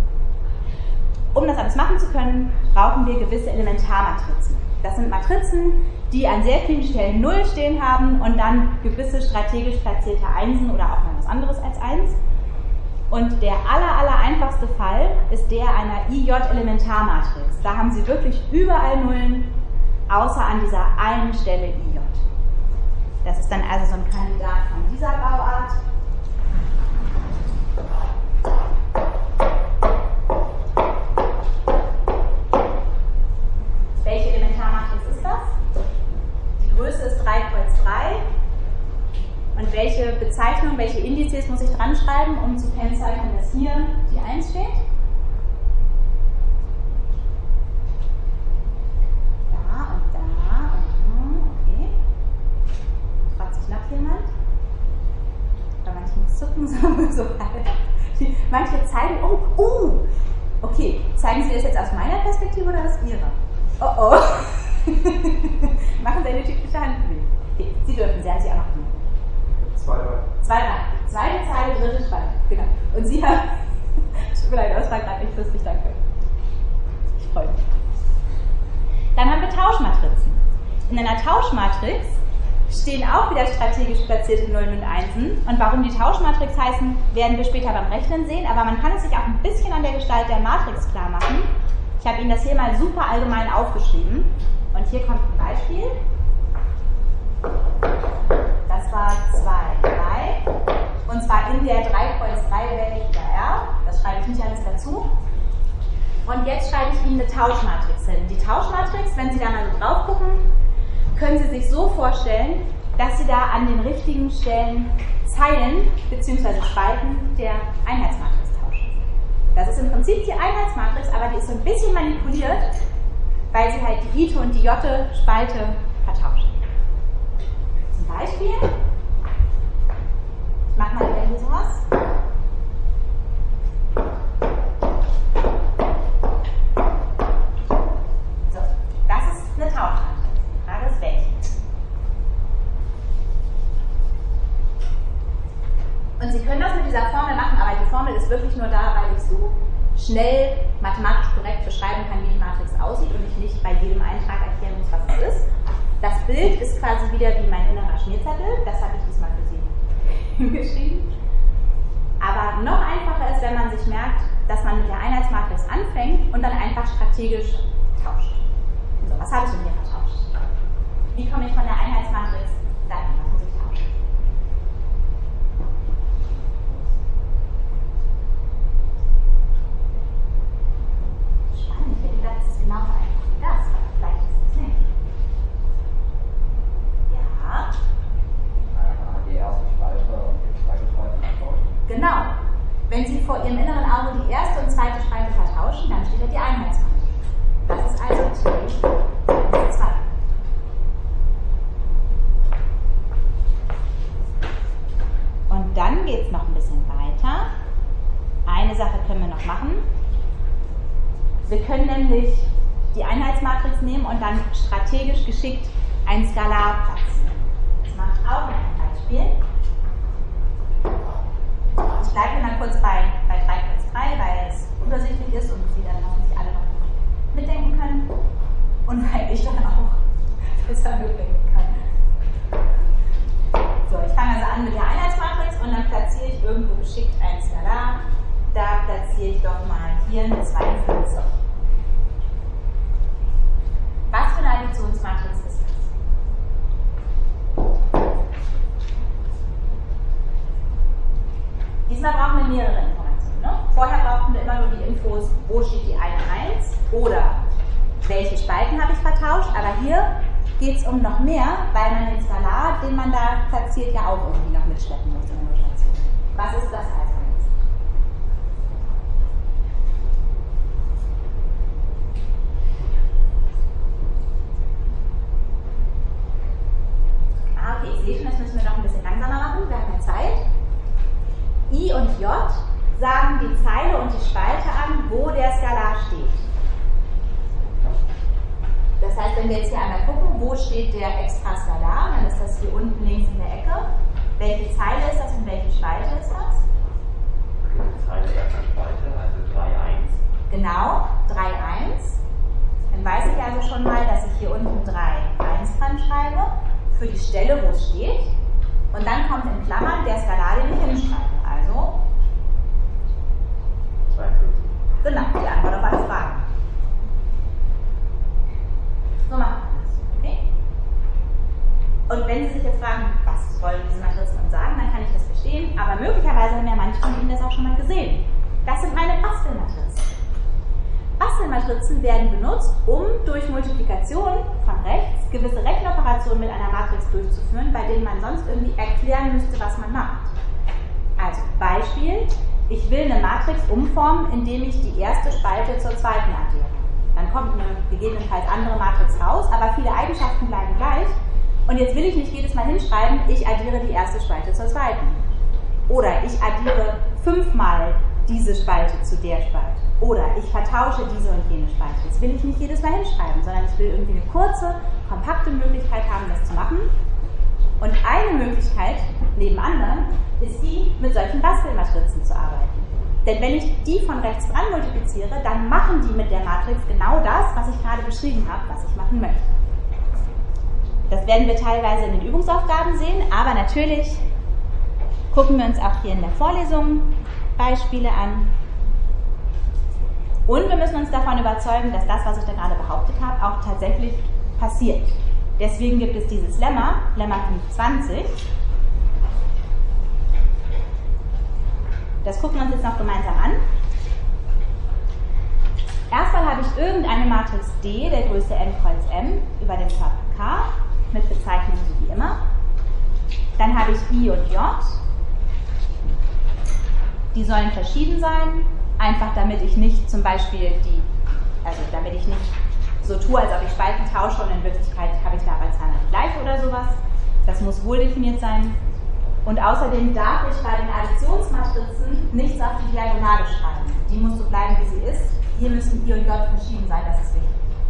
Speaker 1: Um das alles machen zu können, brauchen wir gewisse Elementarmatrizen. Das sind Matrizen, die an sehr vielen Stellen 0 stehen haben und dann gewisse strategisch platzierte Einsen oder auch mal was anderes als 1. Und der aller einfachste Fall ist der einer IJ-Elementarmatrix. Da haben Sie wirklich überall Nullen, außer an dieser einen Stelle IJ. Das ist dann also so ein Kandidat von dieser Bauart. Welche Elementarmatrix ist das? Die Größe ist 3 kreuz 3. Und welche Bezeichnung, welche Indizes muss ich dran schreiben, um zu kennzeichnen, dass hier die 1 steht? Sie das jetzt aus meiner Perspektive oder aus Ihrer? Oh oh. Machen Sie eine typische Handbewegung. Okay, Sie dürfen, Sie haben sie auch noch gemacht. Zweite Zeile, dritte Spalte. Genau. Und Sie haben. Tut mir leid, das war gerade nicht lustig, danke. Ich freue mich. Dann haben wir Tauschmatrizen. In einer Tauschmatrix stehen auch wieder strategisch platzierte Nullen und Einsen. Und warum die Tauschmatrix heißen, werden wir später beim Rechnen sehen. Aber man kann es sich auch ein bisschen an der Gestalt der Matrix klar machen. Ich habe Ihnen das hier mal super allgemein aufgeschrieben. Und hier kommt ein Beispiel. Das war 2, 3. Und zwar in der 3 Kreuz 3 wähle ich wieder R. Das schreibe ich nicht alles dazu. Und jetzt schreibe ich Ihnen eine Tauschmatrix hin. Die Tauschmatrix, wenn Sie da mal so drauf gucken, können Sie sich so vorstellen, dass Sie da an den richtigen Stellen Zeilen bzw. Spalten der Einheitsmatrix tauschen. Das ist im Prinzip die Einheitsmatrix, aber die ist so ein bisschen manipuliert, weil Sie halt die ite und die jotte Spalte vertauschen. Zum Beispiel, ich mache mal wieder hier sowas. So, das ist eine Tauschmatrix. Die Frage ist welche. Und Sie können das mit dieser Formel machen, aber die Formel ist wirklich nur da, weil ich so schnell mathematisch korrekt beschreiben kann, wie die Matrix aussieht und ich nicht bei jedem Eintrag erklären muss, was es ist. Das Bild ist quasi wieder wie mein innerer Schmierzettel, das habe ich diesmal für Sie hingeschrieben. Aber noch einfacher ist, wenn man sich merkt, dass man mit der Einheitsmatrix anfängt und dann einfach strategisch tauscht. So, was habe ich denn hier vertauscht? Wie komme ich von der Einheitsmatrix dahin? Was muss ich tauschen? Spannend, ich hätte gedacht, es ist genauso einfach wie das, aber vielleicht ist es nicht. Ja.
Speaker 2: Die erste Spalte und die zweite Spalte vertauschen.
Speaker 1: Genau. Wenn Sie vor Ihrem inneren Auge die erste und zweite Spalte vertauschen, dann steht da die Einheitsmatrix. Das ist also T 2. Und dann geht es noch ein bisschen weiter. Eine Sache können wir noch machen. Wir können nämlich die Einheitsmatrix nehmen und dann strategisch geschickt ein Skalar platzieren. Das mache ich auch in einem Beispiel. Ich bleibe mal kurz bei 3 Kreuz 3, weil es übersichtlich ist und Sie dann hoffentlich alle noch mitdenken können. Und weil ich dann auch besser mitdenken kann. So, ich fange also an mit der Einheitsmatrix und dann platziere ich irgendwo geschickt ein Skalar. Da platziere ich doch mal hier eine 52. Was für eine Additionsmatrix ist das? Diesmal brauchen wir mehrere Informationen. Ne? Vorher brauchten wir immer nur die Infos, wo steht die eine 1 oder welche Spalten habe ich vertauscht. Aber hier geht es um noch mehr, weil man den Skalar, den man da platziert, ja auch irgendwie noch mitschleppen muss in der Notation. Was ist das also jetzt? Okay, ich sehe schon, das müssen wir noch ein bisschen langsamer machen, wir haben ja Zeit. I und J sagen die Zeile und die Spalte an, wo der Skalar steht. Das heißt, wenn wir jetzt hier einmal gucken, wo steht der Extraskalar, dann ist das hier unten links in der Ecke. Welche Zeile ist das und welche Spalte ist das?
Speaker 2: Zeile erster Spalte, also 3,1.
Speaker 1: Genau, 3,1. Dann weiß ich also schon mal, dass ich hier unten 3,1 dran schreibe, für die Stelle, wo es steht. Und dann kommt in Klammern der Skalar, den ich hinschreibe. Also
Speaker 2: 42.
Speaker 1: Genau, die Antwort auf alle Fragen. So machen wir das. Okay? Und wenn Sie sich jetzt fragen, was wollen diese Matrizen uns sagen, dann kann ich das verstehen. Aber möglicherweise haben ja manche von Ihnen das auch schon mal gesehen. Das sind meine Bastelmatrizen. Bastelmatrizen werden benutzt, um durch Multiplikation von rechts gewisse Rechenoperationen mit einer Matrix durchzuführen, bei denen man sonst irgendwie erklären müsste, was man macht. Also Beispiel, ich will eine Matrix umformen, indem ich die erste Spalte zur zweiten addiere. Dann kommt eine gegebenenfalls andere Matrix raus, aber viele Eigenschaften bleiben gleich. Und jetzt will ich nicht jedes Mal hinschreiben, ich addiere die erste Spalte zur zweiten. Oder ich addiere 5-mal diese Spalte zu der Spalte. Oder Oder ich vertausche diese und jene Spalte. Das will ich nicht jedes Mal hinschreiben, sondern ich will irgendwie eine kurze, kompakte Möglichkeit haben, das zu machen. Und eine Möglichkeit, neben anderen, ist die, mit solchen Bastelmatrizen zu arbeiten. Denn wenn ich die von rechts dran multipliziere, dann machen die mit der Matrix genau das, was ich gerade beschrieben habe, was ich machen möchte. Das werden wir teilweise in den Übungsaufgaben sehen, aber natürlich gucken wir uns auch hier in der Vorlesung Beispiele an. Und wir müssen uns davon überzeugen, dass das, was ich da gerade behauptet habe, auch tatsächlich passiert. Deswegen gibt es dieses Lemma 520. Das gucken wir uns jetzt noch gemeinsam an. Erstmal habe ich irgendeine Matrix D der Größe n kreuz m über den Körper K mit Bezeichnung so wie immer. Dann habe ich I und J. Die sollen verschieden sein, einfach damit ich nicht zum Beispiel damit ich nicht so tue, als ob ich Spalten tausche und in Wirklichkeit habe ich da bei Zahlen gleich oder sowas. Das muss wohl definiert sein. Und außerdem darf ich bei den Additionsmatrizen nichts auf die Diagonale schreiben. Die muss so bleiben, wie sie ist. Hier müssen I und J verschieden sein, das ist wichtig.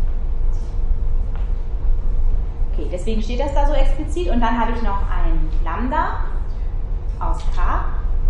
Speaker 1: Okay, deswegen steht das da so explizit. Und dann habe ich noch ein Lambda aus K.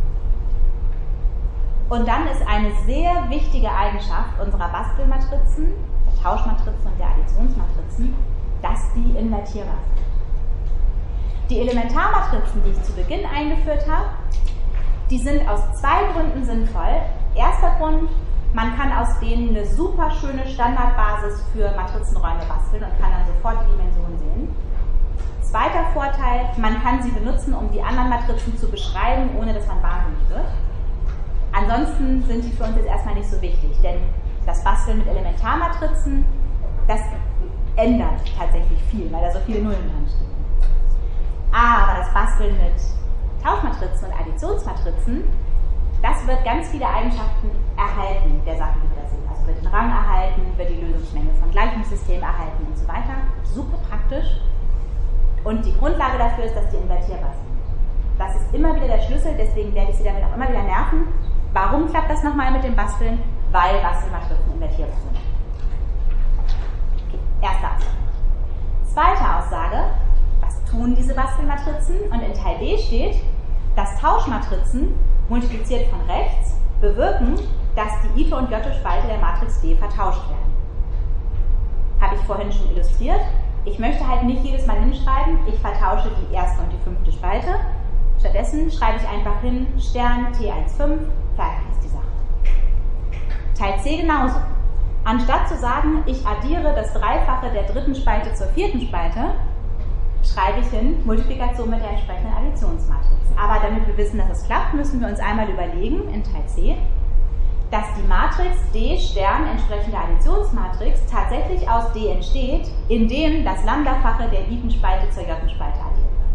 Speaker 1: Und dann ist eine sehr wichtige Eigenschaft unserer Bastelmatrizen, der Tauschmatrizen und der Additionsmatrizen, dass die invertierbar sind. Die Elementarmatrizen, die ich zu Beginn eingeführt habe, die sind aus zwei Gründen sinnvoll. Erster Grund, man kann aus denen eine super schöne Standardbasis für Matrizenräume basteln und kann dann sofort die Dimensionen sehen. Zweiter Vorteil, man kann sie benutzen, um die anderen Matrizen zu beschreiben, ohne dass man wahnsinnig wird. Ansonsten sind die für uns jetzt erstmal nicht so wichtig, denn das Basteln mit Elementarmatrizen, das ändert tatsächlich viel, weil da so viele Nullen dran stehen. Aber das Basteln mit Tauschmatrizen und Additionsmatrizen, das wird ganz viele Eigenschaften erhalten der Sachen, die wir da sehen. Also wird den Rang erhalten, wird die Lösungsmenge von Gleichungssystemen erhalten und so weiter. Super praktisch. Und die Grundlage dafür ist, dass die invertierbar sind. Das ist immer wieder der Schlüssel, deswegen werde ich Sie damit auch immer wieder nerven. Warum klappt das nochmal mit dem Basteln? Weil Bastelmatrizen invertierbar sind. Okay, erste Aussage. Zweite Aussage, was tun diese Bastelmatrizen? Und in Teil B steht, dass Tauschmatrizen, multipliziert von rechts, bewirken, dass die i- und j-Spalte der Matrix D vertauscht werden. Habe ich vorhin schon illustriert. Ich möchte halt nicht jedes Mal hinschreiben, ich vertausche die erste und die fünfte Spalte. Stattdessen schreibe ich einfach hin, Stern, T15, fertig ist die Sache. Teil C genauso. Anstatt zu sagen, ich addiere das Dreifache der dritten Spalte zur vierten Spalte, schreibe ich hin, Multiplikation mit der entsprechenden Additionsmatrix. Aber damit wir wissen, dass es klappt, müssen wir uns einmal überlegen, in Teil C, dass die Matrix D Stern entsprechende Additionsmatrix tatsächlich aus D entsteht, indem das Lambda-Fache der i-Spalte zur j-Spalte addiert wird.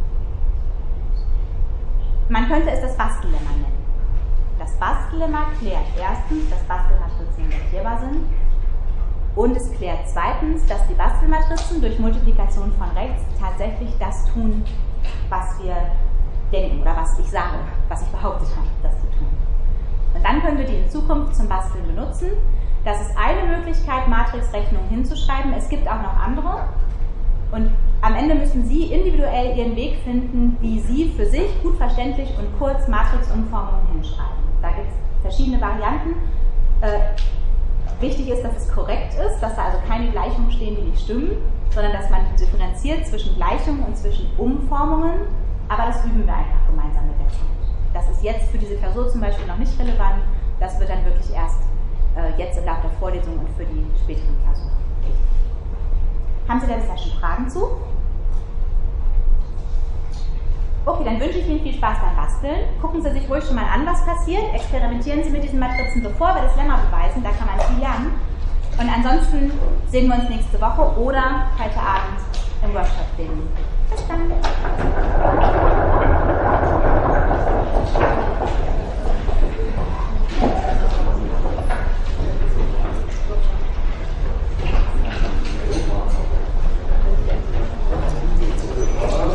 Speaker 1: Man könnte es das Bastellemma nennen. Das Bastellemma klärt erstens, dass Bastelmatrizen invertierbar sind, und es klärt zweitens, dass die Bastelmatrizen durch Multiplikation von rechts tatsächlich das tun, was wir denken oder was ich sage, was ich behauptet habe, dass sie tun. Und dann können wir die in Zukunft zum Basteln benutzen. Das ist eine Möglichkeit, Matrixrechnungen hinzuschreiben. Es gibt auch noch andere. Und am Ende müssen Sie individuell Ihren Weg finden, wie Sie für sich gut verständlich und kurz Matrixumformungen hinschreiben. Da gibt es verschiedene Varianten. Wichtig ist, dass es korrekt ist, dass da also keine Gleichungen stehen, die nicht stimmen, sondern dass man differenziert zwischen Gleichungen und zwischen Umformungen. Aber das üben wir einfach gemeinsam mit der Zeit. Das ist jetzt für diese Klausur zum Beispiel noch nicht relevant. Das wird dann wirklich erst jetzt im Laufe der Vorlesung und für die späteren Klausuren wichtig. Haben Sie da bisher schon Fragen zu? Okay, dann wünsche ich Ihnen viel Spaß beim Basteln. Gucken Sie sich ruhig schon mal an, was passiert. Experimentieren Sie mit diesen Matrizen, bevor wir das Lemma beweisen. Da kann man viel lernen. Und ansonsten sehen wir uns nächste Woche oder heute Abend im Workshop, den